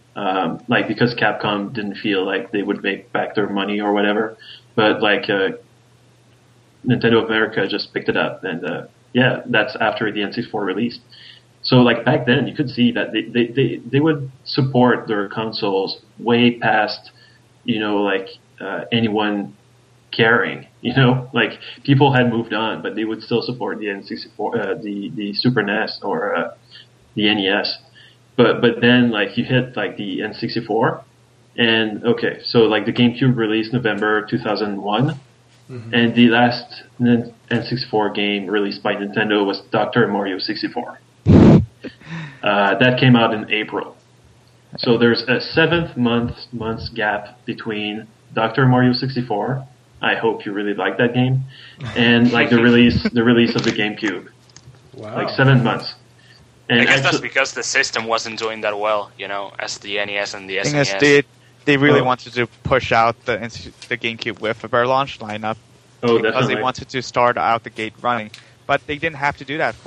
Um, like because Capcom didn't feel like they would make back their money or whatever, but like. Uh, Nintendo of America just picked it up, and uh, yeah, that's after the N sixty-four released. So like back then, you could see that they, they, they, they would support their consoles way past, you know, like uh, anyone caring. You know, like people had moved on, but they would still support the N sixty-four, uh, the the Super N E S or uh, the N E S. But but then like you hit like the N sixty-four, and okay, so like the GameCube released November two thousand one. Mhm. And the last N sixty-four game released by Nintendo was Doctor Mario sixty-four. Uh, that came out in April. So there's a seventh month months gap between Doctor Mario sixty-four. I hope you really like that game, and like the release the release of the GameCube. Wow. Like seven months. And I guess that's actu- because the system wasn't doing that well, you know, as the N E S and the Thing S is, N E S. they they really Oh. wanted to push out the N C- the GameCube with a better launch lineup oh, because definitely. they wanted to start out the gate running, but they didn't have to do that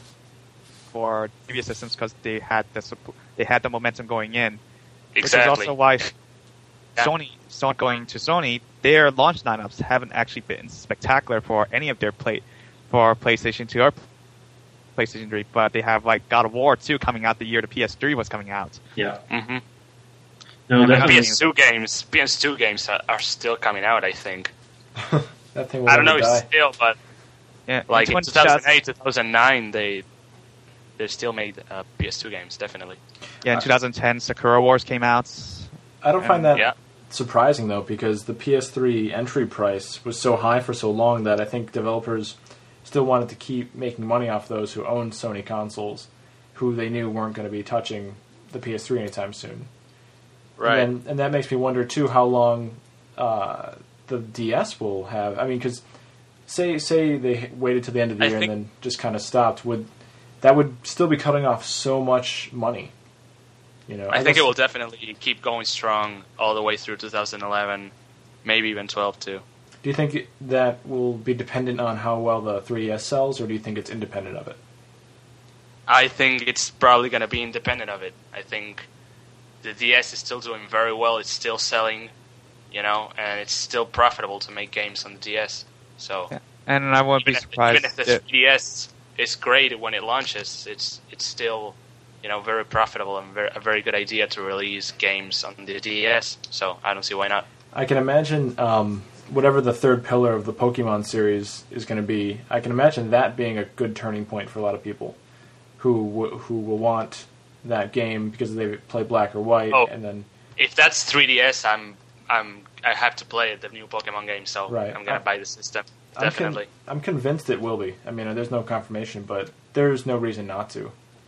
for previous systems because they had the supp- they had the momentum going in. Which is Exactly. also why Yeah. Sony, Sony going to Sony, their launch lineups haven't actually been spectacular for any of their play for PlayStation two or PlayStation three, but they have like God of War two coming out the year the P S three was coming out. Yeah. Mm-hmm. No, And definitely. P S two games, P S two games are, are still coming out, I think. That thing will I don't know never if die. still, but Yeah, like in in two thousand eight, two thousand nine, they they still made uh, P S two games, definitely. Yeah, in twenty ten, Sakura Wars came out. I don't find that Yeah. surprising though, because the P S three entry price was so high for so long that I think developers still wanted to keep making money off those who owned Sony consoles, who they knew weren't going to be touching the P S three anytime soon. Right. And, then, and that makes me wonder too how long uh, the D S will have. I mean, because say say they waited till the end of the I year think- and then just kind of stopped. Would that would still be cutting off so much money? You know, I, think guess- it will definitely keep going strong all the way through two thousand eleven, maybe even twelve too. Do you think it- that will be dependent on how well the three D S sells, or do you think it's independent of it? I think it's probably going to be independent of it. I think the D S is still doing very well. It's still selling, you know, and it's still profitable to make games on the D S. So Yeah. And I wouldn't be even, if, surprised. even if the if- three D S is great when it launches, it's it's still, you know, very profitable and very, a very good idea to release games on the D S. So I don't see why not. I can imagine um, whatever the third pillar of the Pokemon series is going to be. I can imagine that being a good turning point for a lot of people who w- who will want that game because they play Black or White, Oh. and then If that's three D S, I'm I'm I have to play it, the new Pokemon game. So Right. I'm gonna I- buy the system I'm con- definitely. I'm convinced it will be. I mean, there's no confirmation, but there's no reason not to.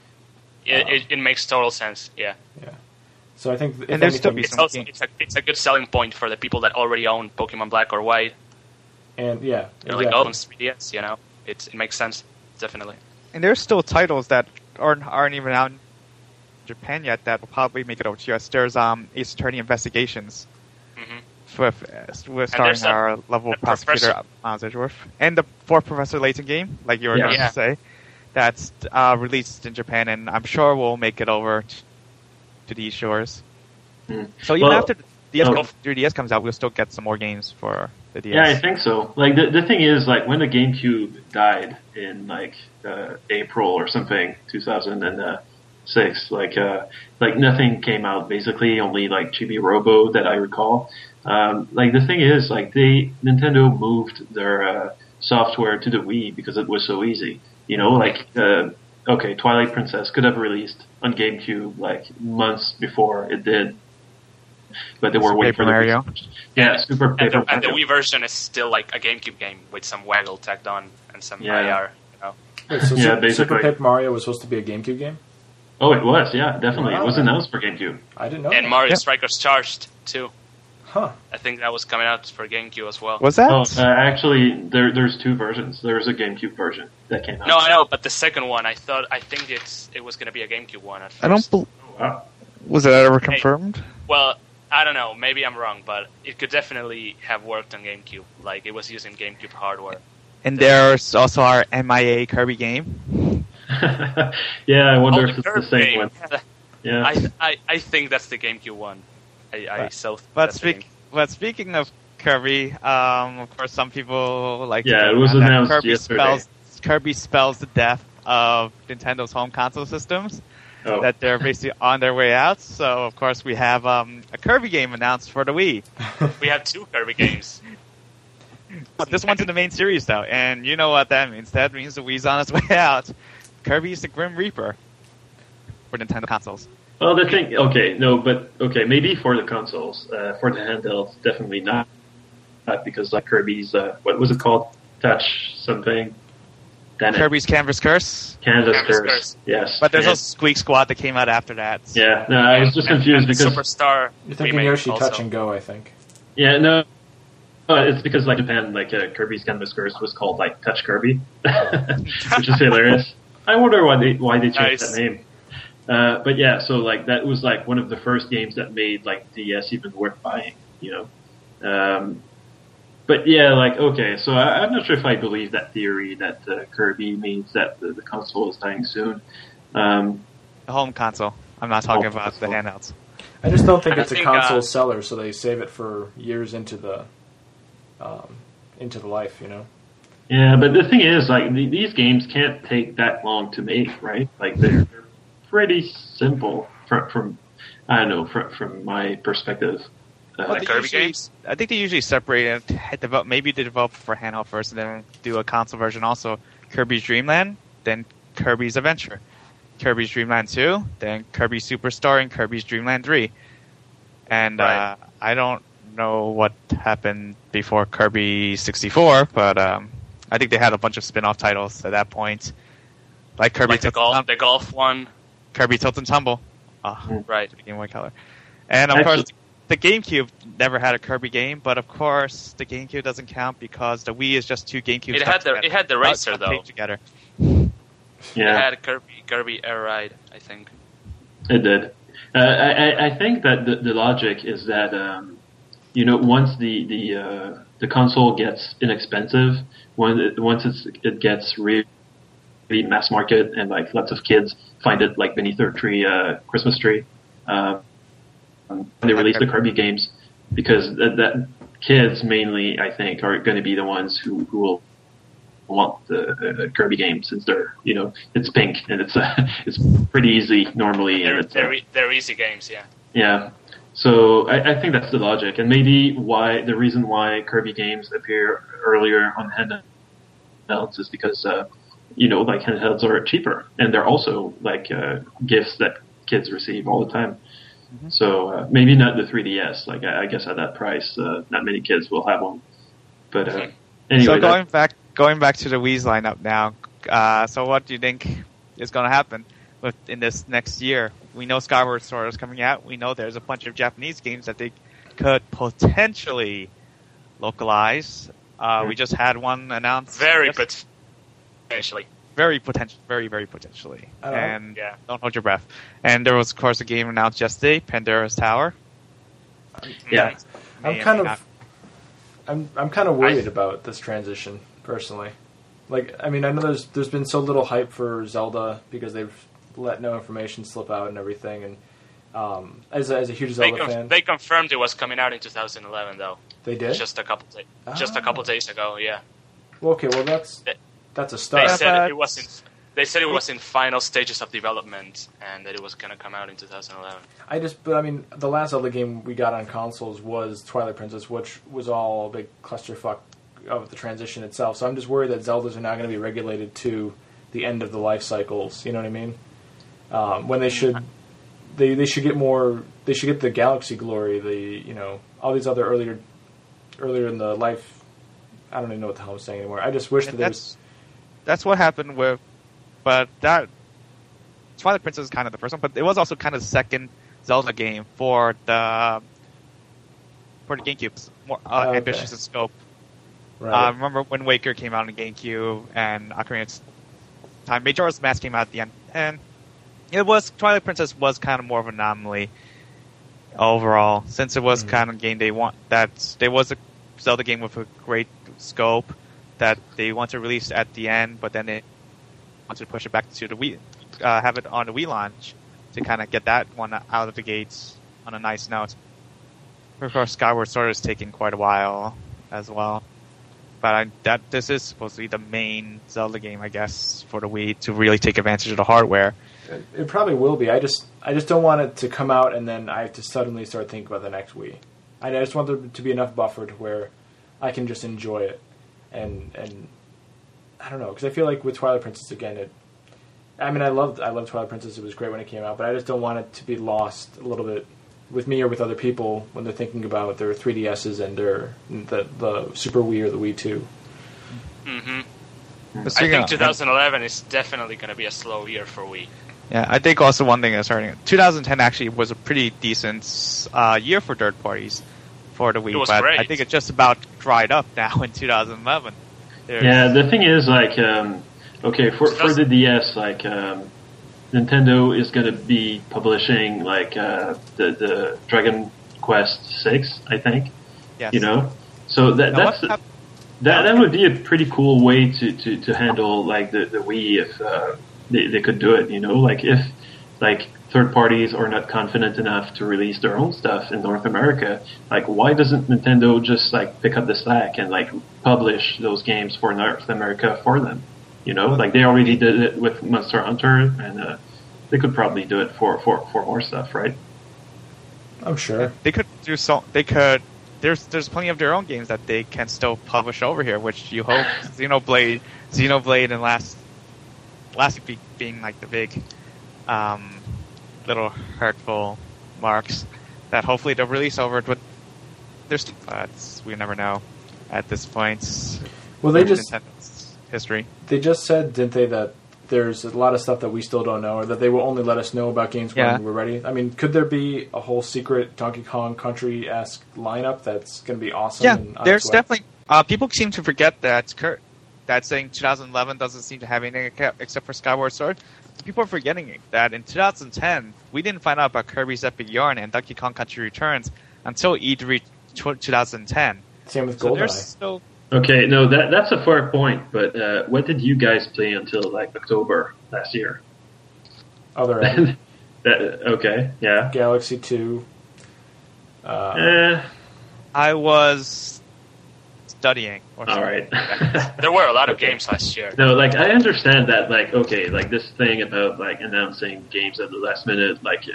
It, it, it makes total sense. Yeah. So I think, if And there's still anything, be It's some also games. it's a, it's a good selling point for the people that already own Pokemon Black or White. and yeah, They're exactly. like, oh, it's three D S, you know. It's, it makes sense, definitely. And there's still titles that aren't, aren't even out in Japan yet that will probably make it over to us. There's um, Ace Attorney Investigations hmm with, uh, with starring there's a- our level a prosecutor professor- Miles Edgeworth, and the fourth Professor Layton game, like you were Yeah. going Yeah. to say, that's uh, released in Japan, and I'm sure we'll make it over t- to these shores. Hmm. So even Well, after the D S oh. comes- three D S comes out, we'll still get some more games for the D S. Yeah, I think so. Like the the thing is, like when the GameCube died in like uh, April or something, two thousand six, like uh, like nothing came out. Basically, only like Chibi Robo that I recall. Um, like the thing is, like they Nintendo moved their uh, software to the Wii because it was so easy. You know, like uh, okay, Twilight Princess could have released on GameCube like months before it did. But they were Super waiting Paper for the Mario. Yeah, Super And Paper the, and the Mario. Wii version is still like a GameCube game with some waggle tacked on and some Yeah. I R. You know? Wait, so Yeah, Super, basically. Super Paper Mario was supposed to be a GameCube game? Oh, it was, yeah, definitely. Wow. It was announced for GameCube. I didn't know. And that. Mario Yeah. Strikers Charged too. Huh. I think that was coming out for GameCube as well. Was that? Oh, uh, actually, there, there's two versions. There's a GameCube version that came out. No, I know, but the second one, I thought, I think it's it was going to be a GameCube one at first. I don't. Bel Oh, wow. was it ever confirmed? Well, I don't know. Maybe I'm wrong, but it could definitely have worked on GameCube. Like it was using GameCube hardware. And there's also our M I A Kirby game. Yeah, I wonder Oh, if the it's the Kirby same game. one. Yeah. I, I I think that's the GameCube one. I, I But- so. But that's the speak, game. but speaking of Kirby, um, of course, some people like. to Yeah, joke it was around that announced Kirby yesterday. spells Kirby spells the death of Nintendo's home console systems. oh. That they're basically on their way out. So of course we have um, a Kirby game announced for the Wii. We have two Kirby games. But this one's in the main series though, and you know what that means. That means the Wii's on its way out. Kirby's the Grim Reaper for Nintendo consoles. Well, the thing, okay, no, but okay, maybe for the consoles, uh, for the handhelds, definitely not, not because like Kirby's, uh, what was it called? Touch something. Damn it. Kirby's Canvas Curse. Canvas Canvas Curse. Curse. Yes. But there's yeah. also Squeak Squad that came out after that. So- Yeah, no, I was just And- confused and because Superstar. You're thinking remake Yoshi also. Touch and Go, I think. yeah, no, uh, it's because like Japan, like uh, Kirby's Canvas Curse was called like Touch Kirby, which is hilarious. I wonder why they why they changed Nice. that name. Uh, but yeah, so like that was like one of the first games that made like D S even worth buying, you know. Um, but yeah, like okay, so I, I'm not sure if I believe that theory that uh, Kirby means that the, the console is dying soon. Um, The home console. I'm not talking Home about the console. handhelds. I just don't think I it's a think, console uh, seller, so they save it for years into the um, into the life, you know. Yeah, but the thing is, like, the, these games can't take that long to make, right? Like, they're, they're pretty simple from, from, I don't know, from, from my perspective. Uh, Well, Like they Kirby usually- games? I think they usually separate it. Develop, maybe they develop for handheld first, and then do a console version. Also, Kirby's Dream Land, then Kirby's Adventure, Kirby's Dream Land two, then Kirby Superstar, and Kirby's Dream Land three. And Right. uh, I don't know what happened before Kirby sixty-four, but um, I think they had a bunch of spin-off titles at that point, like Kirby Like the Tilt- golf, the golf one. Kirby Tilt and Tumble uh, Right. to the Game Boy Color. And of Actually- course, the GameCube never had a Kirby game, but of course, the GameCube doesn't count because the Wii is just two GameCubes. It stuck had the together. it had the Not racer taped though. together. Yeah. It had Kirby Kirby Air Ride, I think. It did. Uh, I, I- I think that the, the logic is that um, you know once the the uh, the console gets inexpensive, when it, once it's, it gets really, really mass market and like lots of kids find it like beneath their tree, uh, Christmas tree, uh, when they release the Kirby games, because that, that kids mainly I think are going to be the ones who, who will want the uh, Kirby game since they're you know it's pink and it's uh, it's pretty easy normally and They're it's uh, they're, e- they're easy games, yeah. yeah. So I, I think that's the logic, and maybe why the reason why Kirby games appear earlier on handhelds is because uh, you know like handhelds are cheaper and they're also like uh, gifts that kids receive all the time. Mm-hmm. So uh, maybe not the three D S. Like I, I guess at that price, uh, not many kids will have one. But uh, anyway, so going that, back, going back to the Wii's lineup now. Uh, so what do you think is going to happen with in this next year? We know Skyward Sword is coming out. We know there's a bunch of Japanese games that they could potentially localize. Uh, Hmm. We just had one announced. Very yes, potentially. very potential, very very potentially. Uh, and Yeah. don't hold your breath. And there was of course a game announced yesterday, Pandora's Tower. yeah. I'm May or kind may of, not- I'm I'm kind of worried I- about this transition personally. Like, I mean, I know there's there's been so little hype for Zelda because they've let no information slip out and everything. And um, as a, as a huge They, Zelda conf- fan, they confirmed it was coming out in two thousand eleven though. they did. Just a couple days. Just a Ah. couple days ago, yeah. Well, okay, well that's They- that's a They start. Yeah, said but- it was in. They said it was in final stages of development and that it was gonna come out in two thousand eleven. I just, but I mean, the last Zelda game we got on consoles was Twilight Princess, which was all a big clusterfuck of the transition itself. So I'm just worried that Zeldas are now going to be regulated to the end of the life cycles. You know what I mean? Um, when they should, they they should get more. They should get the Galaxy Glory. The you know all these other earlier, earlier in the life. I don't even know what the hell I'm saying anymore. I just wish that And there that's was. that's what happened with, but that Twilight Princess is kind of the first one, but it was also kind of the second Zelda game for the for the GameCube. It's more uh, Oh, okay. ambitious in scope. Right. Uh, remember when Waker came out on GameCube and Ocarina of Time, Majora's Mask came out at the end, and it was Twilight Princess was kind of more of an anomaly overall, since it was Mhm. kind of a game they want that there was a Zelda game with a great scope that they want to release at the end, but then they want to push it back to the Wii, uh, have it on the Wii launch to kind of get that one out of the gates on a nice note. Of course, Skyward Sword is taking quite a while as well. But I, that this is supposed to be the main Zelda game, I guess, for the Wii to really take advantage of the hardware. It, it probably will be. I just I just don't want it to come out and then I have to suddenly start thinking about the next Wii. I just want there to be enough buffer to where I can just enjoy it, and and I don't know, because I feel like with Twilight Princess again, it. I mean, I loved I loved Twilight Princess. It was great when it came out, but I just don't want it to be lost a little bit with me or with other people when they're thinking about their three D S's and their the the Super Wii or the Wii two. Mm-hmm. But I speaking think of- twenty eleven is definitely going to be a slow year for Wii. Yeah, I think also one thing that's hurting. twenty ten actually was a pretty decent uh, year for third parties for the Wii, It was but great. I think it just about dried up now in two thousand eleven. There's- Yeah, the thing is, like, um, okay, for for the D S, like, um, Nintendo is going to be publishing like uh, the the Dragon Quest six, I think. yes. You know, so that Now, that's what hap- that that would be a pretty cool way to, to, to handle like the, the Wii if uh, they they could do it. You know, like if like third parties are not confident enough to release their own stuff in North America, like why doesn't Nintendo just like pick up the slack and like publish those games for North America for them? You know, like they already did it with Monster Hunter, and uh, they could probably do it for, for, for more stuff, right? I'm sure. They could do so. They could. There's there's plenty of their own games that they can still publish over here, which you hope Xenoblade, Xenoblade, and last last week being like the big um, little hurtful marks that hopefully they'll release over it. But there's uh, we never know at this point. Well, they in just Nintendo's history. they just said, didn't they, that there's a lot of stuff that we still don't know, or that they will only let us know about games when Yeah. we're ready. I mean, could there be a whole secret Donkey Kong Country-esque lineup that's going to be awesome? Yeah, and on there's its way? definitely. Uh, people seem to forget that Kurt, that saying twenty eleven doesn't seem to have anything except for Skyward Sword. People are forgetting that in two thousand ten, we didn't find out about Kirby's Epic Yarn and Donkey Kong Country Returns until E three twenty ten. Same with So GoldenEye. there's still. Okay, no, that that's a fair point. But uh, what did you guys play until like October last year? Other end, that, okay, yeah. Galaxy two. Uh, Eh, I was studying. Or all something. right. There were a lot of Okay. games last year. No, like I understand that, like okay, like this thing about like announcing games at the last minute, like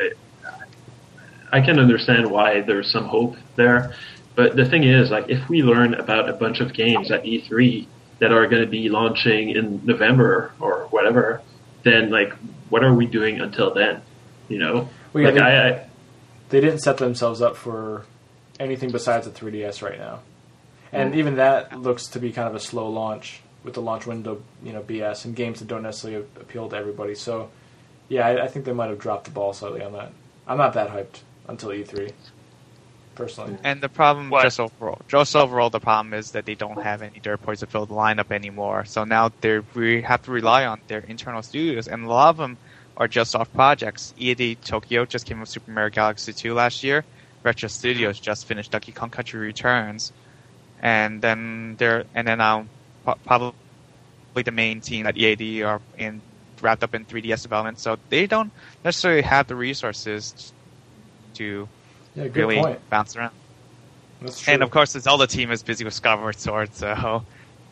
I, I can understand why there's some hope there, but the thing is, like if we learn about a bunch of games at E three that are going to be launching in November or whatever, then like what are we doing until then? You know, Well, yeah, like they- I, I they didn't set themselves up for anything besides the three D S right now. And Mm. even that looks to be kind of a slow launch with the launch window, you know, B S and games that don't necessarily appeal to everybody. So, yeah, I, I think they might have dropped the ball slightly on that. I'm not that hyped until E three, personally. And the problem, What? just overall, just overall, the problem is that they don't have any third parties to fill the lineup anymore. So now they we have to rely on their internal studios, and a lot of them are just off projects. E A D Tokyo just came with Super Mario Galaxy two last year. Retro Studios just finished Donkey Kong Country Returns, and then they're and then now um, probably the main team at E A D are in wrapped up in three D S development. So they don't necessarily have the resources to Yeah, good really point. bounce around. That's true. And of course, the Zelda team is busy with Skyward Sword, so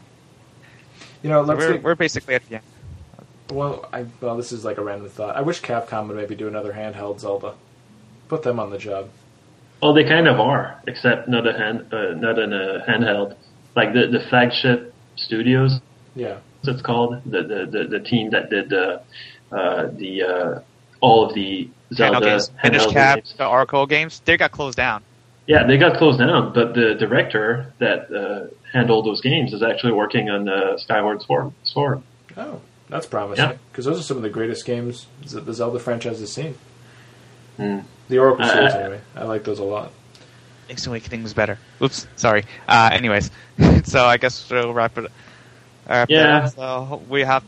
you know, let's we're, get, we're basically at the end. well, I, well, this is like a random thought. I wish Capcom would maybe do another handheld Zelda. Put them on the job. well, they kind of are, except not a hand, uh, not in a handheld, like the the flagship studios. Yeah. It's called the the, the, the team that did the uh, the uh, all of the Zelda Handheld games. Finish handheld Cap, games. the Oracle games, they got closed down. Yeah, they got closed down, but the director that uh, handled those games is actually working on uh, Skyward Sword. Sword. Oh, that's promising. Yeah. Because those are some of the greatest games that the Zelda franchise has seen. Hmm. The Oracle Uh, series, anyway. I like those a lot. Link's Awakening was better. Oops, sorry. Uh, anyways, so I guess we'll wrap it. Wrap it Yeah. up. So we have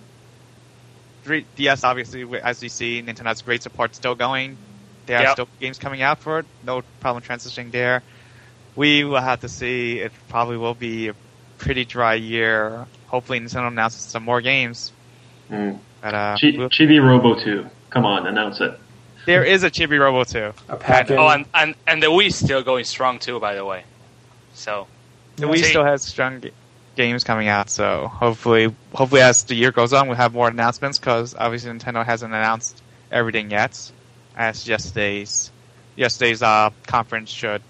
three D S. Obviously, we- as we see, Nintendo has great support still going. They have Yep. still games coming out for it. No problem transitioning there. We will have to see. It probably will be a pretty dry year. Hopefully, Nintendo announces some more games. Hmm. But uh, Chi- we'll- Chibi Robo two. Come on, announce it. there is a Chibi Robo too. A pack-in. Oh, and, and and the Wii's still going strong too, by the way. So The Wii See- still has strong ga- games coming out, so hopefully, hopefully as the year goes on, we'll have more announcements. Because obviously Nintendo hasn't announced everything yet, as yesterday's yesterday's uh, conference should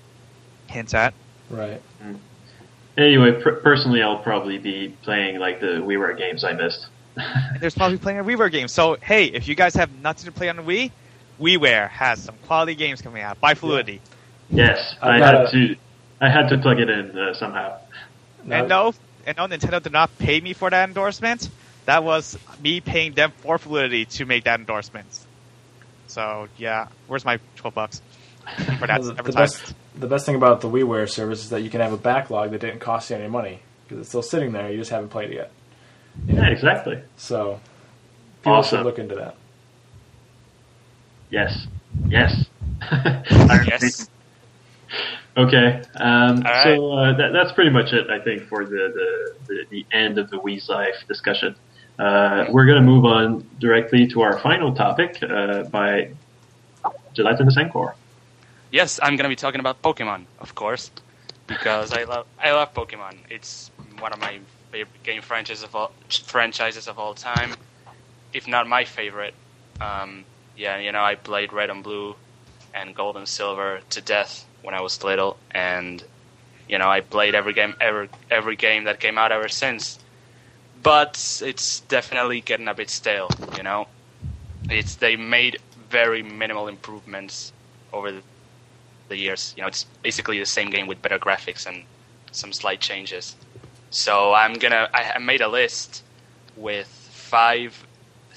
hint at. Right. Anyway, per- personally, I'll probably be playing like the WiiWare games I missed. And there's probably playing a WiiWare game. So hey, if you guys have nothing to play on the Wii, WiiWare has some quality games coming out by Fluidity. Yes, I've I got had a- to. I had to plug it in uh, somehow. And no, and no, Nintendo did not pay me for that endorsement. That was me paying them for Fluidity to make that endorsement. So yeah, where's my twelve bucks for that Well, the, the advertisement? best the best thing about the WiiWare service is that you can have a backlog that didn't cost you any money because it's still sitting there. You just haven't played it yet. You know? Yeah, exactly. So people Awesome. should look into that. Yes. Yes. yes, Okay. Um, All right. So uh, that, that's pretty much it, I think, for the, the, the, the end of the Wii's Life discussion. Uh, we're going to move on directly to our final topic uh, by Gelatinous Encore. yes, I'm gonna be talking about Pokemon, of course, because I love I love Pokemon. It's one of my favorite game franchises of all franchises of all time, if not my favorite. Um, yeah, you know, I played Red and Blue and Gold and Silver to death when I was little, and you know, I played every game ever every game that came out ever since. But it's definitely getting a bit stale, you know. It's they made very minimal improvements over the, the years. You know, it's basically the same game with better graphics and some slight changes. So I'm gonna I, I made a list with five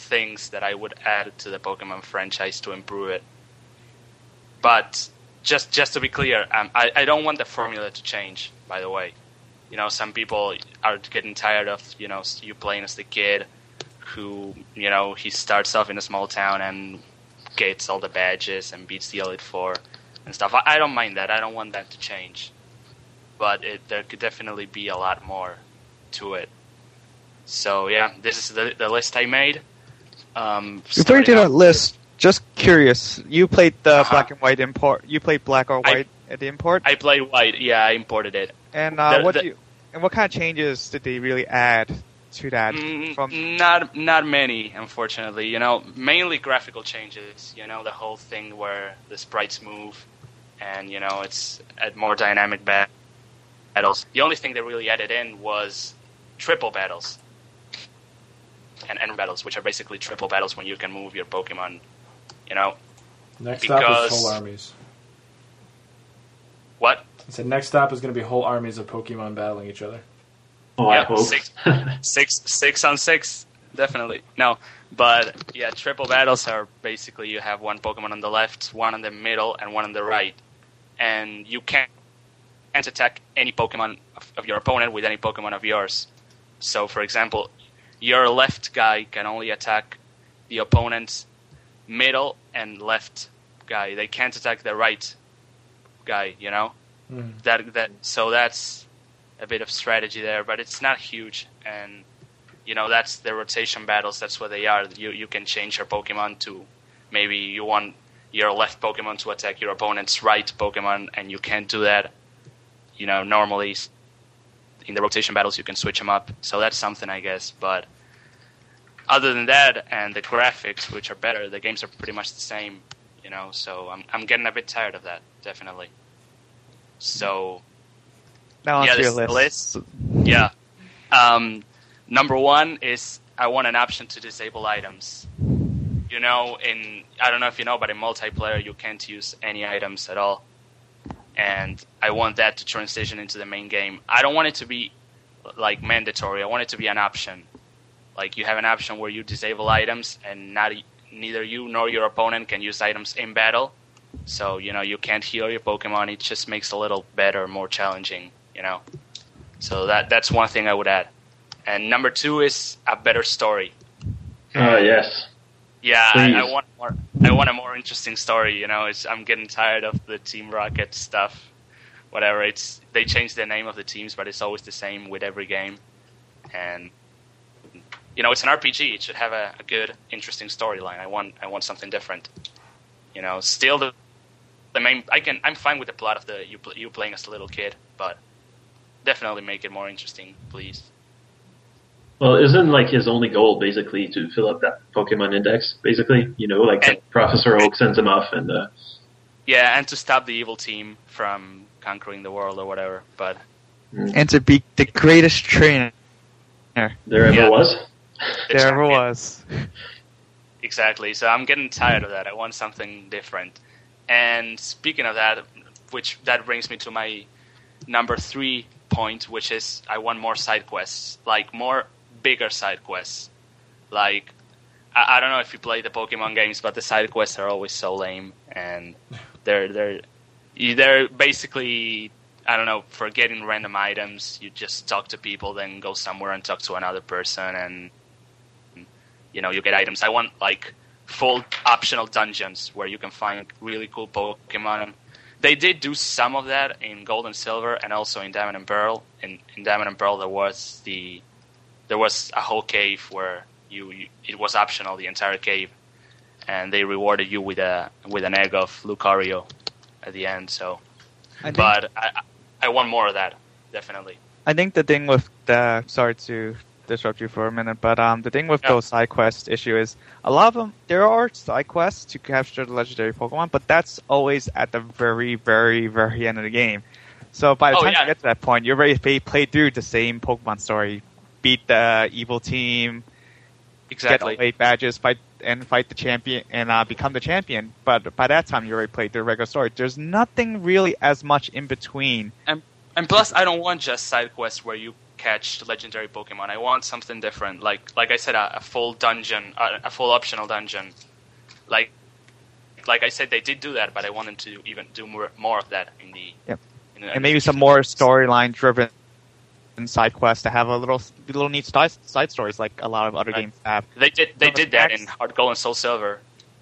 things that I would add to the Pokemon franchise to improve it. But just just to be clear, um, I, I don't want the formula to change, by the way. You know, some people are getting tired of, you know, you playing as the kid who, you know, he starts off in a small town and gets all the badges and beats the Elite Four and stuff. I, I don't mind that. I don't want that to change. But it, there could definitely be a lot more to it. So, yeah, this is the, the list I made. Um, Before you do that list, just curious, you played the Uh-huh. black and white import, you played black or I- white at the import? I played white. Yeah, I imported it. and uh, the- what the- do you, and what kind of changes did they really add to that? Mm, From Not not many, unfortunately. You know, mainly graphical changes. You know, the whole thing where the sprites move, and you know, it's at more dynamic ba- battles. The only thing they really added in was triple battles, and end battles, which are basically triple battles when you can move your Pokemon. You know, Next stop Because- is whole armies. what? I said next stop is going to be whole armies of Pokemon battling each other. Oh, I Yeah, hope. six. Six six on six, definitely. No, but yeah, triple battles are basically you have one Pokemon on the left, one on the middle, and one on the right, and you can't can't attack any Pokemon of, of your opponent with any Pokemon of yours. So, for example, your left guy can only attack the opponent's middle and left guy. They can't attack the right guy. You know Mm. that that so that's a bit of strategy there, but it's not huge. And you know that's the rotation battles. That's what they are. You you can change your Pokemon to maybe you want your left Pokemon to attack your opponent's right Pokemon, and you can't do that. You know, normally in the rotation battles you can switch them up. So that's something, I guess. But other than that, and the graphics, which are better, the games are pretty much the same. You know, so I'm I'm getting a bit tired of that, definitely. So. now Yeah, onto your this is the list. list. Yeah. Um, number one is I want an option to disable items. You know, in I don't know if you know, but in multiplayer you can't use any items at all. And I want that to transition into the main game. I don't want it to be like mandatory. I want it to be an option. Like you have an option where you disable items, and not neither you nor your opponent can use items in battle. So you know you can't heal your Pokemon. It just makes it a little better, more challenging. You know, so that that's one thing I would add. And number two is a better story. Oh, yes. Yeah, I, I Please. want more. I want a more interesting story. You know, it's, I'm getting tired of the Team Rocket stuff. Whatever. It's they changed the name of the teams, but it's always the same with every game. And you know, it's an R P G. It should have a, a good, interesting storyline. I want. I want something different. You know, still the the main. I can. I'm fine with the plot of the you pl- you playing as a little kid, but definitely make it more interesting, please. Well, isn't like his only goal basically to fill up that Pokemon index? Basically, you know, like And- Professor Oak sends him off, and uh, Yeah, and to stop the evil team from conquering the world or whatever. But And to be the greatest trainer there ever Yeah. was. the there ever champion- was. Exactly. So I'm getting tired of that. I want something different. And speaking of that, which that brings me to my number three point, which is I want more side quests, like more bigger side quests. Like I, I don't know if you play the Pokemon games, but the side quests are always so lame, and they're they're they're basically I don't know for getting random items. You just talk to people, then go somewhere and talk to another person, and you know you get items. I want like full optional dungeons where you can find really cool Pokemon. They did do some of that in Gold and Silver, and also in Diamond and Pearl. In, in Diamond and Pearl, there was the there was a whole cave where you, you it was optional, the entire cave, and they rewarded you with a with an egg of Lucario at the end. So, I think, but I I want more of that, definitely. I think the thing with the sorry to disrupt you for a minute, but um, the thing with Yeah. those side quest issue is a lot of them. There are side quests to capture the legendary Pokemon, but that's always at the very, very, very end of the game. So by the Oh, time yeah. you get to that point, you've already play- played through the same Pokemon story, beat the evil team, Exactly. get all eight badges, fight and fight the champion, and uh, become the champion. But by that time, you already played the regular story. There's nothing really as much in between. And plus, I don't want just side quests where you catch legendary Pokemon. I want something different. Like like I said, a, a full dungeon, a, a full optional dungeon. Like like I said, they did do that, but I want them to even do more more of that in the. Yep. In the and maybe some more storyline driven side quests to have a little little neat side, side stories like a lot of other right. games have. They did they did that in Heart Gold and Soul Silver.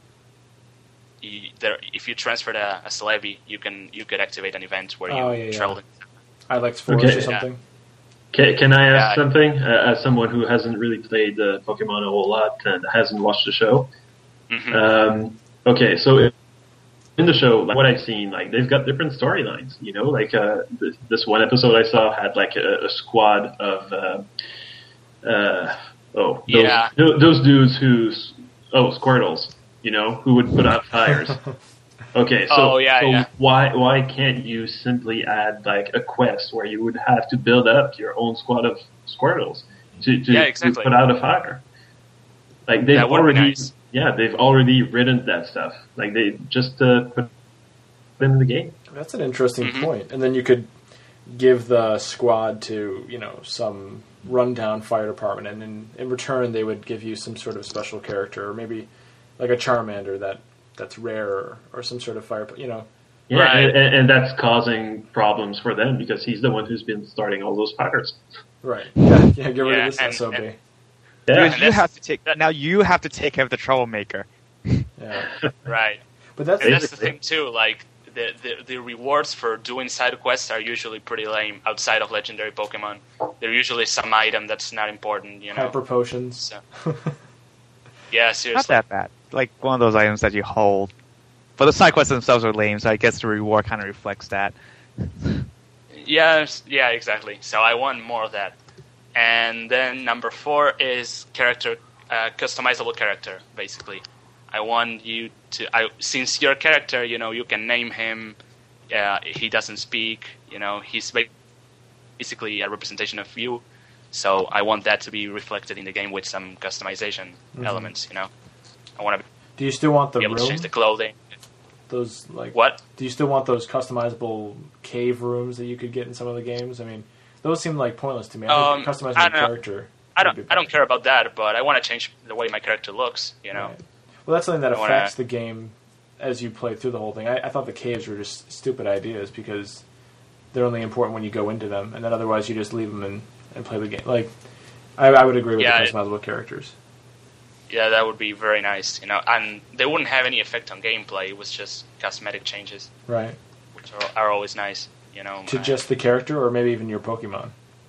You, there, if you transferred a, a Celebi, you can you could activate an event where you Oh, yeah, yeah. travel. I like Forest Okay. or something. Can, can I ask Yeah. something? Uh, as someone who hasn't really played uh, Pokemon a whole lot and hasn't watched the show. Mm-hmm. Um, okay, so in the show, like what I've seen, like they've got different storylines. You know, like uh, this, this one episode I saw had like a, a squad of uh, uh, oh those, Yeah. tho- those dudes who's oh Squirtles. You know, who would put out fires. Okay, so, Oh, yeah, so yeah. why why can't you simply add like a quest where you would have to build up your own squad of Squirtles to to, Yeah, to exactly. put out a fire? Like they've That would be already nice. yeah they've already written that stuff. Like they just uh, put it in the game. That's an interesting Mhm. point. And then you could give the squad to, you know, some rundown fire department, and in, in return they would give you some sort of special character, or maybe like a Charmander that that's rare, or, or some sort of fire, you know. Yeah, Right. and, and, and that's causing problems for them because he's the one who's been starting all those fires. Right. Yeah, yeah get rid Yeah, of this and- S O B. and- Yeah, Because you that's- have to take that- now. You have to take care of the troublemaker. Yeah. Right. But that's And that's the Basically. thing too. Like the, the the rewards for doing side quests are usually pretty lame outside of legendary Pokemon. They're usually some item that's not important. You know. hyper potions. So, yeah, seriously. Not that bad. Like one of those items that you hold. But the side quests themselves are lame, so I guess the reward kind of reflects that. Yeah, yeah, exactly. So I want more of that. And then number four is character, uh, customizable character, basically. I want you to, I, since your character, you know, you can name him, uh, he doesn't speak, you know, he's ba- basically a representation of you. So I want that to be reflected in the game with some customization Mhm. elements, you know. I want to Do you still want the be able to room? change the clothing. Those like What? Do you still want those customizable cave rooms that you could get in some of the games? I mean, those seem like pointless to me. I think Um, customizing I the don't know. character. I would be don't, I don't better. care about that, but I want to change the way my character looks, you know. Right. Well, that's something that I wanna- affects the game as you play through the whole thing. I, I thought the caves were just stupid ideas because they're only important when you go into them, and then otherwise you just leave them and, and play the game. Like, I, I would agree with Yeah, the it- customizable characters. Yeah, that would be very nice, you know. And they wouldn't have any effect on gameplay. It was just cosmetic changes, Right. which are, are always nice, you know. To Uh, just the character, or maybe even your Pokemon.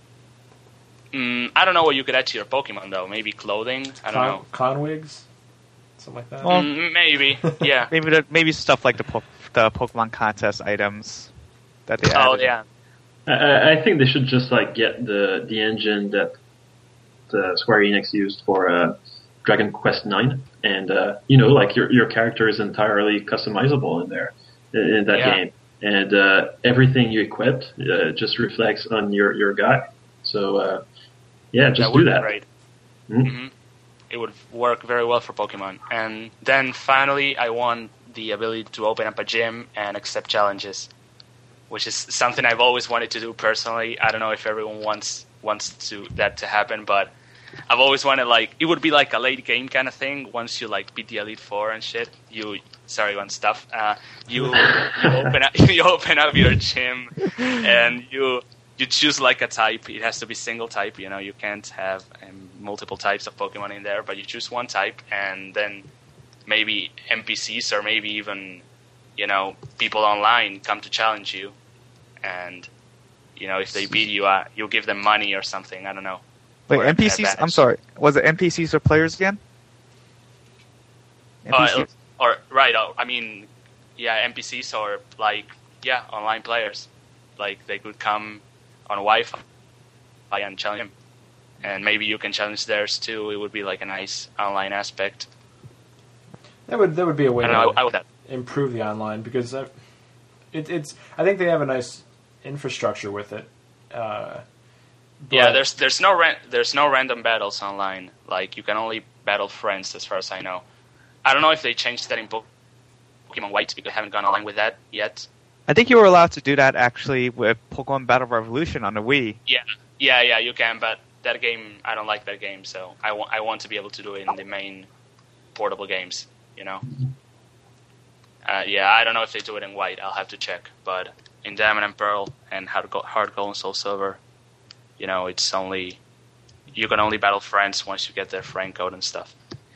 mm, I don't know what you could add to your Pokemon though. Maybe clothing. I don't Con, know. con wigs? Something like that? Well- Mm, maybe. Yeah. Maybe the, maybe stuff like the po- the Pokemon contest items that they Oh added. yeah. I, I think they should just like get the the engine that uh, Square Enix used for uh, Dragon Quest nine, and uh, you know, like your your character is entirely customizable in there in, in that Yeah. game, and uh, everything you equip uh, just reflects on your your guy. So uh, yeah, just that do would that. be great. Mhm. hmm It would work very well for Pokemon. And then finally, I want the ability to open up a gym and accept challenges, which is something I've always wanted to do personally. I don't know if everyone wants wants to that to happen, but I've always wanted, like, it would be like a late game kind of thing. Once you like beat the Elite Four and shit, you sorry on stuff. Uh, you you open up you open up your gym and you. You choose like a type. It has to be single type. You know, you can't have um, multiple types of Pokemon in there, but you choose one type, and then maybe N P Cs or maybe even, you know, people online come to challenge you, and you know, if they beat you, uh, you'll give them money or something. I don't know. Wait, Or N P Cs? advantage. I'm sorry. Was it N P Cs or players again? N P Cs? Uh, or right? uh, I mean, yeah, N P Cs or like yeah, online players. Like they could come on Wi-Fi and challenge him, and maybe you can challenge theirs too. It would be like a nice online aspect. That would that would be a way I to don't know. I, I would that. improve the online, because uh, it, it's. I think they have a nice infrastructure with it. Uh, Yeah, but- there's there's no ran- there's no random battles online. Like you can only battle friends, as far as I know. I don't know if they changed that in Po- Pokemon White because I haven't gone online with that yet. I think you were allowed to do that actually with Pokemon Battle Revolution on the Wii. Yeah, Yeah, yeah, you can, but that game, I don't like that game, so I want I want to be able to do it in the main portable games, you know. Uh, yeah, I don't know if they do it in white. I'll have to check, but in Diamond and Pearl and Hard Gold, Hard Gold and Soul Silver, you know, it's only you can only battle friends once you get their friend code and stuff.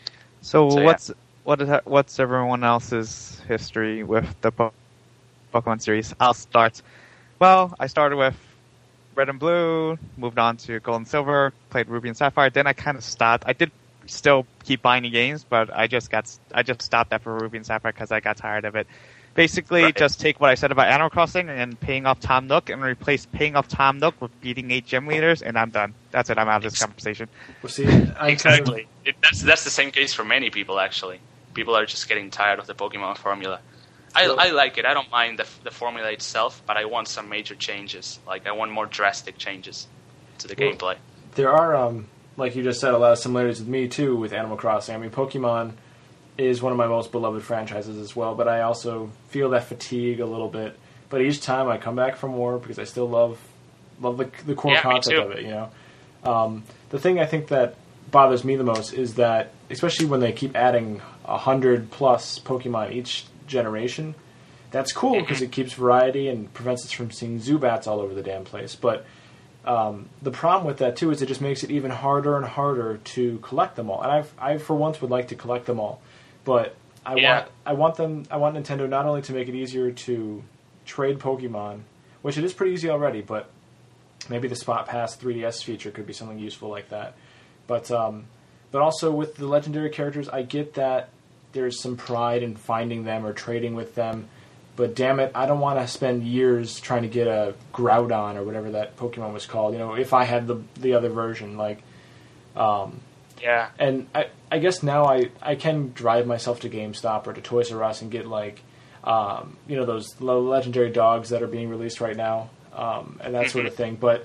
So, So, what's what is that, what's everyone else's history with the po- Pokemon series? I'll start. Well, I started with Red and Blue, moved on to Gold and Silver, played Ruby and Sapphire. Then I kind of stopped. I did still keep buying the games, but I just got I just stopped after Ruby and Sapphire because I got tired of it. Basically, Right. just take what I said about Animal Crossing and paying off Tom Nook and replace paying off Tom Nook with beating eight gym leaders, and I'm done. That's it. I'm out of this conversation. Well, see, I Exactly. It, that's that's the same case for many people, actually. People are just getting tired of the Pokemon formula. I, Well- I like it. I don't mind the the formula itself, but I want some major changes. Like, I want more drastic changes to the Well- gameplay. there are, um, like you just said, a lot of similarities with me too with Animal Crossing. I mean, Pokemon is one of my most beloved franchises as well, but I also feel that fatigue a little bit. But each time I come back from war because I still love love the, the core Yeah, me concept too. of it. You know, um, the thing I think that bothers me the most is that, especially when they keep adding a hundred plus Pokemon each generation, that's cool because it keeps variety and prevents us from seeing Zubats all over the damn place. But um, the problem with that too is it just makes it even harder and harder to collect them all. And I've, I for once would like to collect them all, but I Yeah. want I want them I want Nintendo not only to make it easier to trade Pokemon, which it is pretty easy already, but maybe the Spot Pass three D S feature could be something useful like that. But um, but also with the legendary characters, I get that there's some pride in finding them or trading with them. But damn it, I don't want to spend years trying to get a Groudon or whatever that Pokemon was called. You know, if I had the the other version, like, um, Yeah. and I I guess now I I can drive myself to GameStop or to Toys R Us and get like, um, you know, those lo- legendary dogs that are being released right now, um, and that sort of thing. But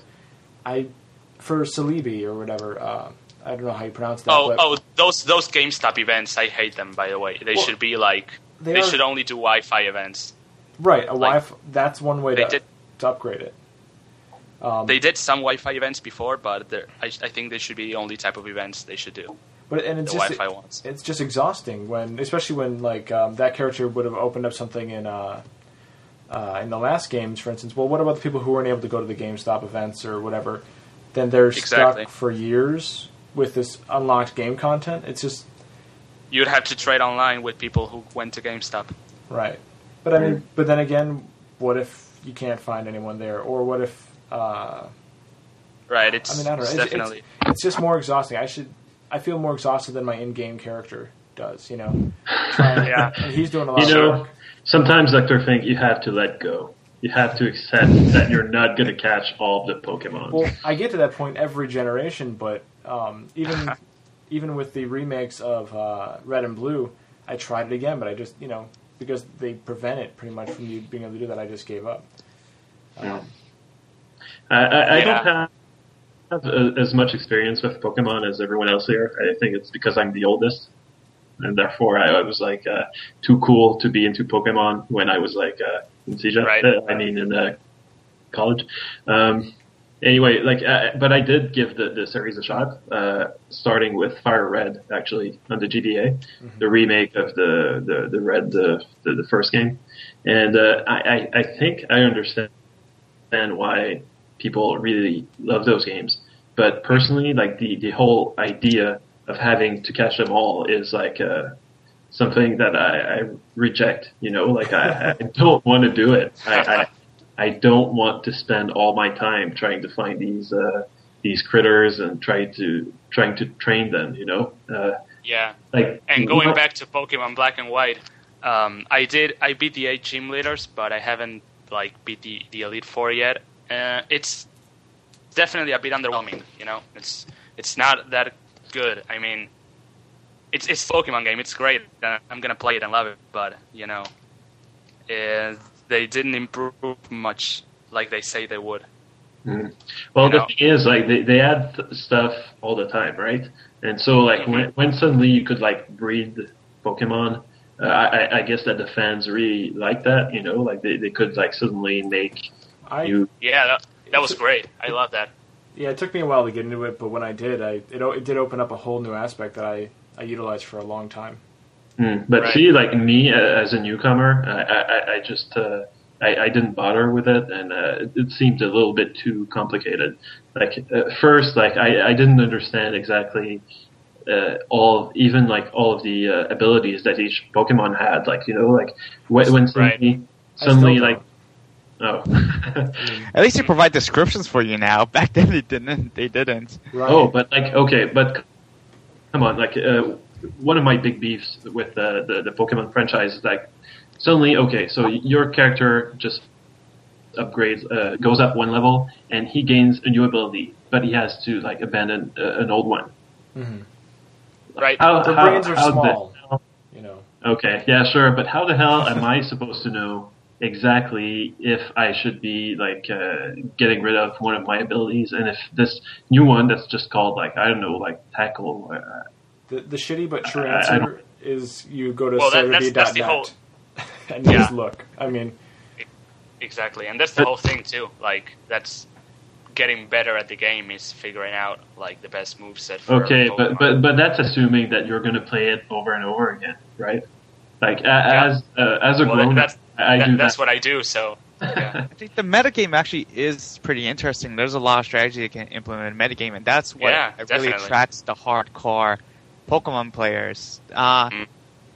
I for Celebi or whatever, uh, I don't know how you pronounce that. Oh, but oh, those those GameStop events, I hate them. By the way, they Well, should be like they they, are- should only do Wi-Fi events. right, a like, Wi-Fi. That's one way they to did- to upgrade it. Um, They did some Wi-Fi events before, but they're- I, I think they should be the only type of events they should do. But and The it's just Wi-Fi ones. it's just exhausting when, especially when like um, that character would have opened up something in uh, uh, in the last games, for instance. Well, what about the people who weren't able to go to the GameStop events or whatever? Then they're Exactly. stuck for years with this unlocked game content. It's just You'd have to trade online with people who went to GameStop. right. But I mean, but then again, what if you can't find anyone there, or what if? Uh, Right, it's, I mean, I don't know. it's It's, definitely... it's, it's just more exhausting. I should. I feel more exhausted than my in-game character does. You know, trying, Yeah. and he's doing a lot You of know, work. sometimes, Doctor Fink, you have to let go. You have to accept that you're not going to catch all the Pokemon. Well, I get to that point every generation, but um, even even with the remakes of uh, Red and Blue, I tried it again, but I just, you know, because they prevent it pretty much from you being able to do that, I just gave up. Yeah. I, I, I Yeah. don't have have a, as much experience with Pokemon as everyone else here. I think it's because I'm the oldest, and therefore I, I was like uh, too cool to be into Pokemon when I was like uh, in C J. Right. Uh, I mean in uh, college. Um, anyway, like, uh, but I did give the, the series a shot, uh, starting with Fire Red actually on the G B A, the remake of the the the Red the the, the first game, and uh, I, I I think I understand why people really love those games. But personally, like the, the whole idea of having to catch them all is like uh, something that I, I reject. You know, like I, I don't want to do it. I, I I don't want to spend all my time trying to find these uh, these critters and try to trying to train them. You know, uh, Yeah. like And going what- back to Pokemon Black and White, um, I did I beat the eight gym leaders, but I haven't like beat the, the Elite Four yet. Uh, it's definitely a bit underwhelming. You know, it's it's not that good. I mean, it's it's a Pokemon game. It's great. Uh, I'm gonna play it and love it. But you know, uh, they didn't improve much like they say they would. Mhm. Well, You the know? thing is, like, they, they add th- stuff all the time, right? And so, like, Mm-hmm. when, when suddenly you could, like, breed Pokemon, uh, I, I guess that the fans really like that, you know? Like, they, they could, like, suddenly make I you... Yeah, that, that was great. I love that. Yeah, it took me a while to get into it, but when I did, I it, it did open up a whole new aspect that I, I utilized for a long time. Mm, but Right. see, like me uh, as a newcomer, I, I, I just uh, I, I didn't bother with it, and uh, it, it seemed a little bit too complicated. Like at first, like I, I didn't understand exactly uh, all, even like all of the uh, abilities that each Pokemon had. Like you know, like when, when suddenly, Right. suddenly I still like oh. At least they provide descriptions for you now. Back then they didn't. They didn't. Right. Oh, but like, okay, but come on, like, uh, one of my big beefs with the, the, the Pokemon franchise is like, suddenly, okay, so your character just upgrades, uh, goes up one level, and he gains a new ability, but he has to, like, abandon uh, an old one. Mhm. Right. How, Their how, brains are how the small. hell- You know. okay, yeah, sure, but how the hell am I supposed to know exactly if I should be like uh, getting rid of one of my abilities, and if this new one that's just called like I don't know, like tackle. Uh, The, the shitty but true I- I answer don't- is you go to Well, that- Cerebi that's- that's dot the net whole- and you Yeah. just look. I mean, Exactly, and that's the whole thing too. Like that's getting better at the game is figuring out like the best moveset. For okay, Pokemon. but but but that's assuming that you're going to play it over and over again, right? Like a, as uh, as a Well, grown, that's I that- do that's that. what I do. So yeah. I think the metagame actually is pretty interesting. There's a lot of strategy you can implement in metagame, and that's what Yeah, really definitely. attracts the hardcore Pokemon players. Uh, Mhm.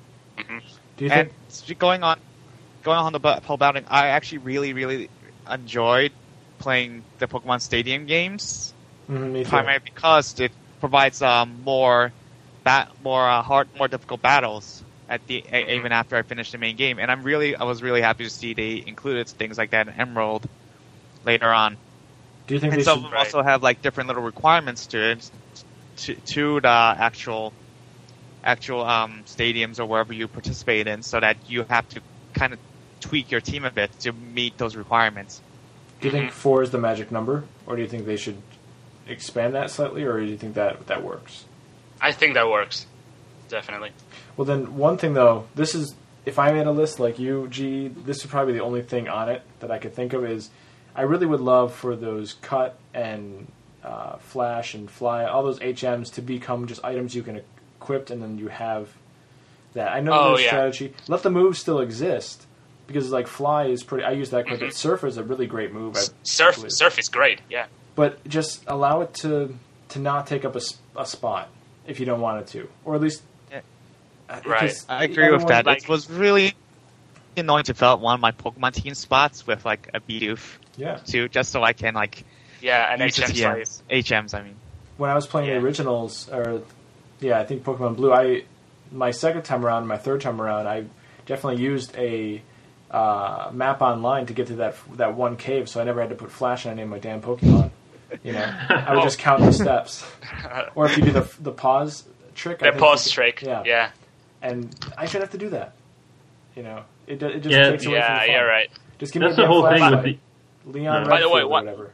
do you and think? going on, going on the bu- whole bounding, I actually really, really enjoyed playing the Pokemon Stadium games, Mhm, me too. primarily because it provides um, more, bat, more uh, hard, more difficult battles at the a, even after I finished the main game. And I'm really, I was really happy to see they included things like that in Emerald later on. Do you think And they some should? of them also have like different little requirements to it, to, to the actual, actual um, stadiums or wherever you participate in, so that you have to kind of tweak your team a bit to meet those requirements. Do you think four is the magic number, or do you think they should expand that slightly, or do you think that that works? I think that works. Definitely. Well, then one thing though, this is if I made a list like you, G, this is probably the only thing on it that I could think of is I really would love for those cut and uh, flash and fly, all those H Ms to become just items you can equip, and then you have that. I know Oh, there's yeah. strategy. Let the moves still exist because like fly is pretty. I use that quite a Mm-hmm. bit. Surf is a really great move. I Surf believe. surf is great. Yeah. But just allow it to to not take up a, s- a spot if you don't want it to, or at least. Yeah. uh, Right. 'cause I agree with everyone- that. like- It was really annoying to fill out one of my Pokemon team spots with like a Bidoof Yeah. too, just so I can like Yeah, and use the H M T Ms. H Ms, I mean. When I was playing Yeah. the originals, or yeah, I think Pokemon Blue. I my second time around, my third time around, I definitely used a uh, map online to get to that that one cave, so I never had to put flash on any of my damn Pokemon. You know, I would just count the steps, or if you do the the pause trick, I The think pause you could- trick. yeah. Yeah. and I should have to do that. You know, it do- it just Yeah, takes away from the Yeah. fun. Yeah. Right. Just give me That's a the damn whole thing flashlight. with the. Leon Yeah. By the way, Redfield or what- whatever.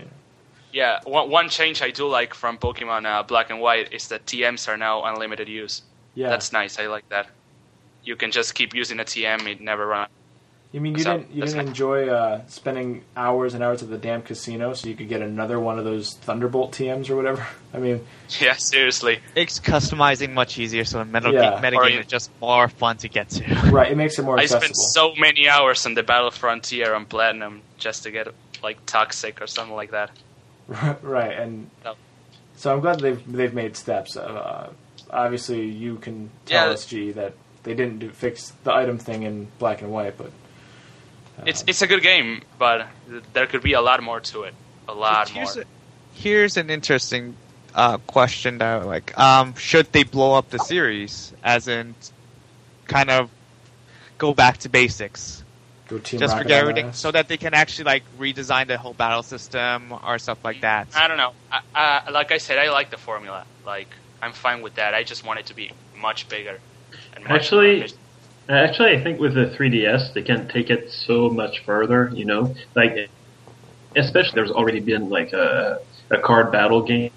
Yeah. One one change I do like from Pokemon uh, Black and White is that T Ms are now unlimited use. Yeah, That's nice. I like that. You can just keep using a T M; it never runs. You mean you So, didn't you that's didn't nice. enjoy uh, spending hours and hours at the damn casino so you could get another one of those Thunderbolt T Ms or whatever? I mean, Yeah. Seriously. Makes customizing much easier, so in meta- Yeah. metagame Or you- is just more fun to get to. right? It makes it more I accessible. spent so many hours on the Battle Frontier on Platinum just to get like Toxic or something like that. right, and No. so I'm glad they've they've made steps. Uh, obviously, you can tell Yeah. us, G, that they didn't do, fix the item thing in Black and White, but uh, It's it's a good game, but there could be a lot more to it. A lot more. Here's, a, here's an interesting uh, question that I would like. Um, should they blow up the series, as in kind of go back to basics? go Team Just Rocket forget on everything, us. so that they can actually like redesign the whole battle system or stuff like that. I don't know. I, I, like I said, I like the formula. Like I'm fine with that. I just want it to be much bigger. And much Actually- more efficient. Actually, I think with the three D S, they can take it so much further. You know, like especially there's already been like a a card battle game.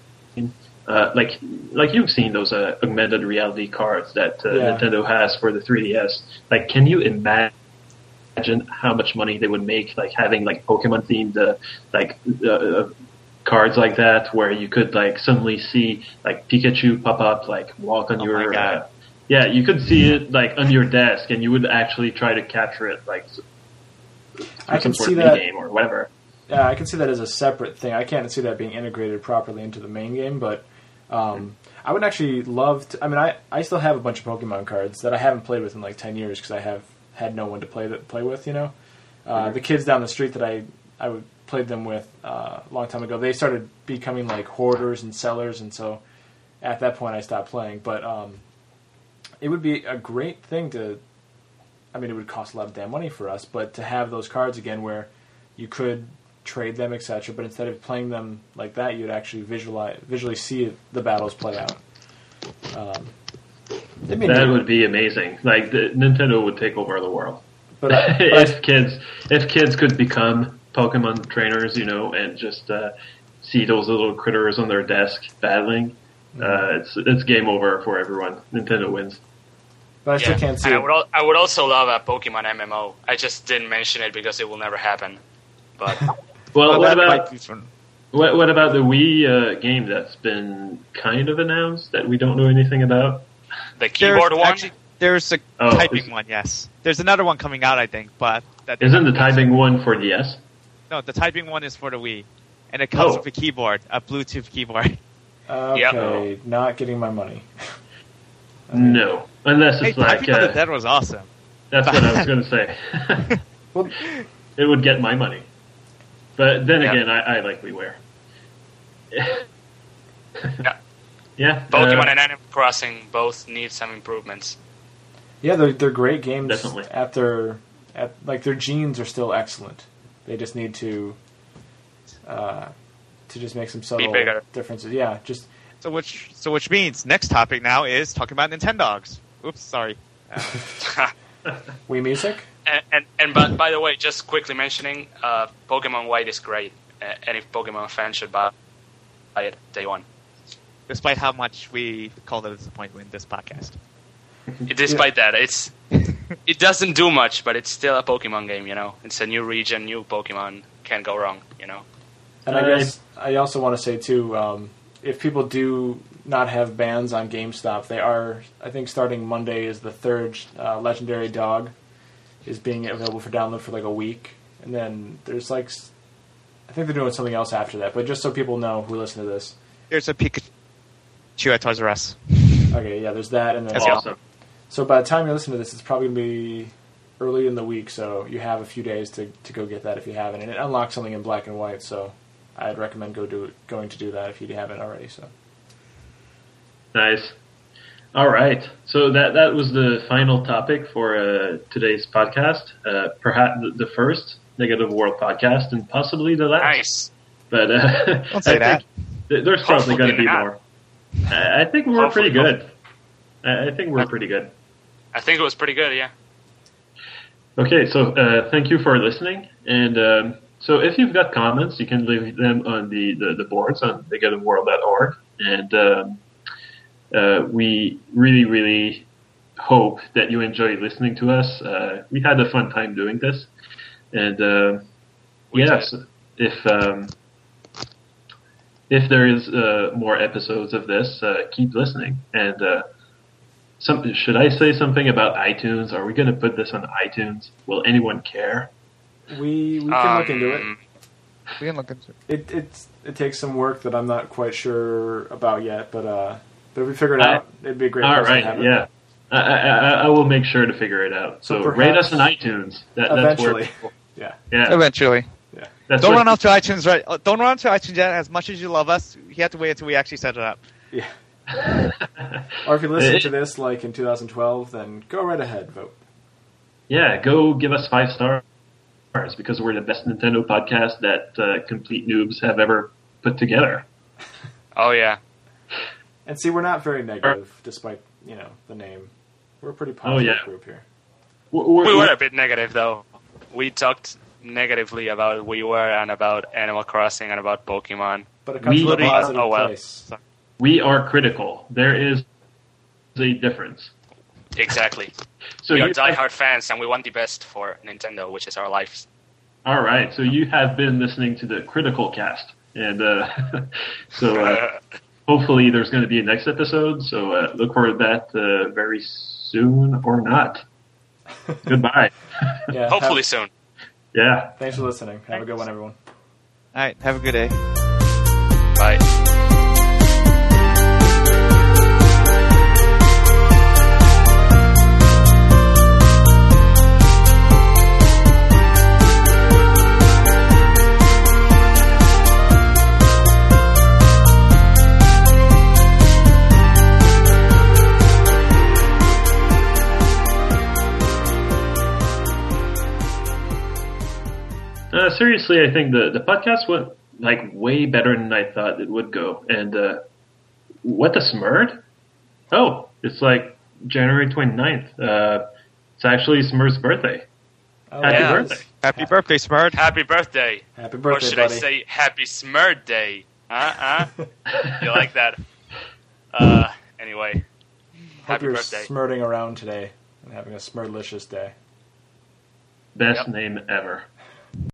Uh, like, like you've seen those uh, augmented reality cards that uh, Yeah. Nintendo has for the three D S. Like, can you imagine how much money they would make, like having like Pokemon themed, uh, like uh, uh, cards like that where you could like suddenly see like Pikachu pop up, like walk on Oh your my God. uh, yeah, you could see it like on your desk, and you would actually try to capture it like s- I some can sort see of that. game or whatever. Yeah, I can see that as a separate thing. I can't see that being integrated properly into the main game, but um, I would actually love to. I mean, I, I still have a bunch of Pokemon cards that I haven't played with in like ten years because I have had no one to play that play with. You know, uh, the kids down the street that I I would played them with uh, a long time ago. They started becoming like hoarders and sellers, and so at that point I stopped playing. But um, it would be a great thing to. I mean, it would cost a lot of damn money for us, but to have those cards again where you could trade them, et cetera. But instead of playing them like that, you'd actually visualize, visually see it, the battles play out. Um, it'd be That neat. would be amazing. Like the, Nintendo would take over the world. But, uh, but if kids, if kids could become Pokemon trainers, you know, and just uh, see those little critters on their desk battling, uh, it's it's game over for everyone. Nintendo wins. but I still Yeah, can't see and I it. would, al- I would also love a Pokemon M M O. I just didn't mention it because it will never happen. But Well, Well, what that about might be fun. what, what about the Wii uh, game that's been kind of announced that we don't know anything about? the keyboard there's one, Actually, there's a Oh, typing is- one, yes. There's another one coming out, I think, but that Isn't the typing one for D S? No, the typing one is for the Wii, and it comes Oh. with a keyboard, a Bluetooth keyboard. Okay, Yep. not getting my money. I mean, No, unless Hey, it's like typing on the uh, dead was awesome. that's what I was going to say. Well, It would get my money. But then Yeah. again, I, I like WiiWare. Yeah. Yeah. Pokemon uh, and Animal Crossing both need some improvements. yeah, they're they're great games. Definitely. At their at like their genes are still excellent. They just need to uh, to just make some subtle bigger. differences. Yeah, just So which so which means next topic now is talking about Nintendogs. Oops, sorry. Uh, Wii Music. And, and, and but by the way, just quickly mentioning, uh, Pokemon White is great. Uh, any Pokemon fan should buy buy it day one. despite how much we called it a disappointment in this podcast. Despite that, it's it doesn't do much, but it's still a Pokemon game. You know, it's a new region, new Pokemon. Can't go wrong. You know. And I Uh, guess I also want to say too, um, if people do not have bans on GameStop, they are. I think starting Monday is the third uh, Legendary Dog is being available for download for like a week, and then there's like, s- I think they're doing something else after that. But just so people know who listen to this, There's a Pikachu at Toys R Us. okay, yeah, there's that, and then That's awesome. so by the time you listen to this, it's probably gonna be early in the week, so you have a few days to, to go get that if you haven't, and it unlocks something in black and white. So I'd recommend go do going to do that if you haven't already. So. Nice. All right. So that that was the final topic for uh, today's podcast. Uh, perhaps the, the first Negative World podcast, and possibly the last. Nice. But uh, Don't say I that. think th- there's probably Hopefully going to be not. more. I I think we're Hopefully, pretty good. I I think we're pretty good. I think it was pretty good. Yeah. Okay, so uh, thank you for listening. And um, so if you've got comments, you can leave them on the, the, the boards on negative world dot org. And um, uh, we really, really hope that you enjoy listening to us. Uh, we had a fun time doing this. And uh, We yes, did. if um, if there is uh, more episodes of this, uh, keep listening. And uh, some, should I say something about iTunes? Are we going to put this on iTunes? Will anyone care? We we can look into it. Um, We can look into it. It it's, it takes some work that I'm not quite sure about yet, but uh, but if we figure it I- out, it'd be a great All place to right, have it. yeah. I, I, I I will make sure to figure it out. So So, rate us perhaps- on iTunes. That, that's where, Eventually, yeah, yeah. Eventually. That's Don't what- run off to iTunes right. uh, Don't run off to iTunes yet. As much as you love us, you have to wait until we actually set it up. yeah. Or if you listen to this like in two thousand twelve, then go right ahead, vote. Yeah, go give us five stars because we're the best Nintendo podcast that uh, complete noobs have ever put together. oh yeah. And see, we're not very negative, despite you know the name. We're a pretty positive yeah. group here. We're, we're, We were a bit negative though. We talked negatively about WiiWare and about Animal Crossing and about Pokemon. But it comes We- from a positive oh, well. place. we are critical. There is a difference. Exactly. So we are you- diehard fans and we want the best for Nintendo, which is our lives. All right, so you have been listening to the Critical Cast, and uh, so uh, hopefully there's going to be a next episode. So uh, look forward to that uh, very soon or not. Goodbye. Yeah, Hopefully have, soon. Yeah. Thanks for listening. Have a good one, everyone. All right, have a good day. Bye. Uh, seriously, I think the, the podcast went like way better than I thought it would go. And uh, what the Smurd? Oh, it's like January twenty-ninth. Uh, it's actually Smur's birthday. Oh, Happy yeah. birthday. Happy birthday, Smurd. Happy birthday. Happy Or birthday, should buddy. I say Happy Smurd Day? Huh? Huh? You like that? Uh, anyway. Hope Happy you're birthday. smurting around today and having a smurdelicious day. Best Yep. name ever.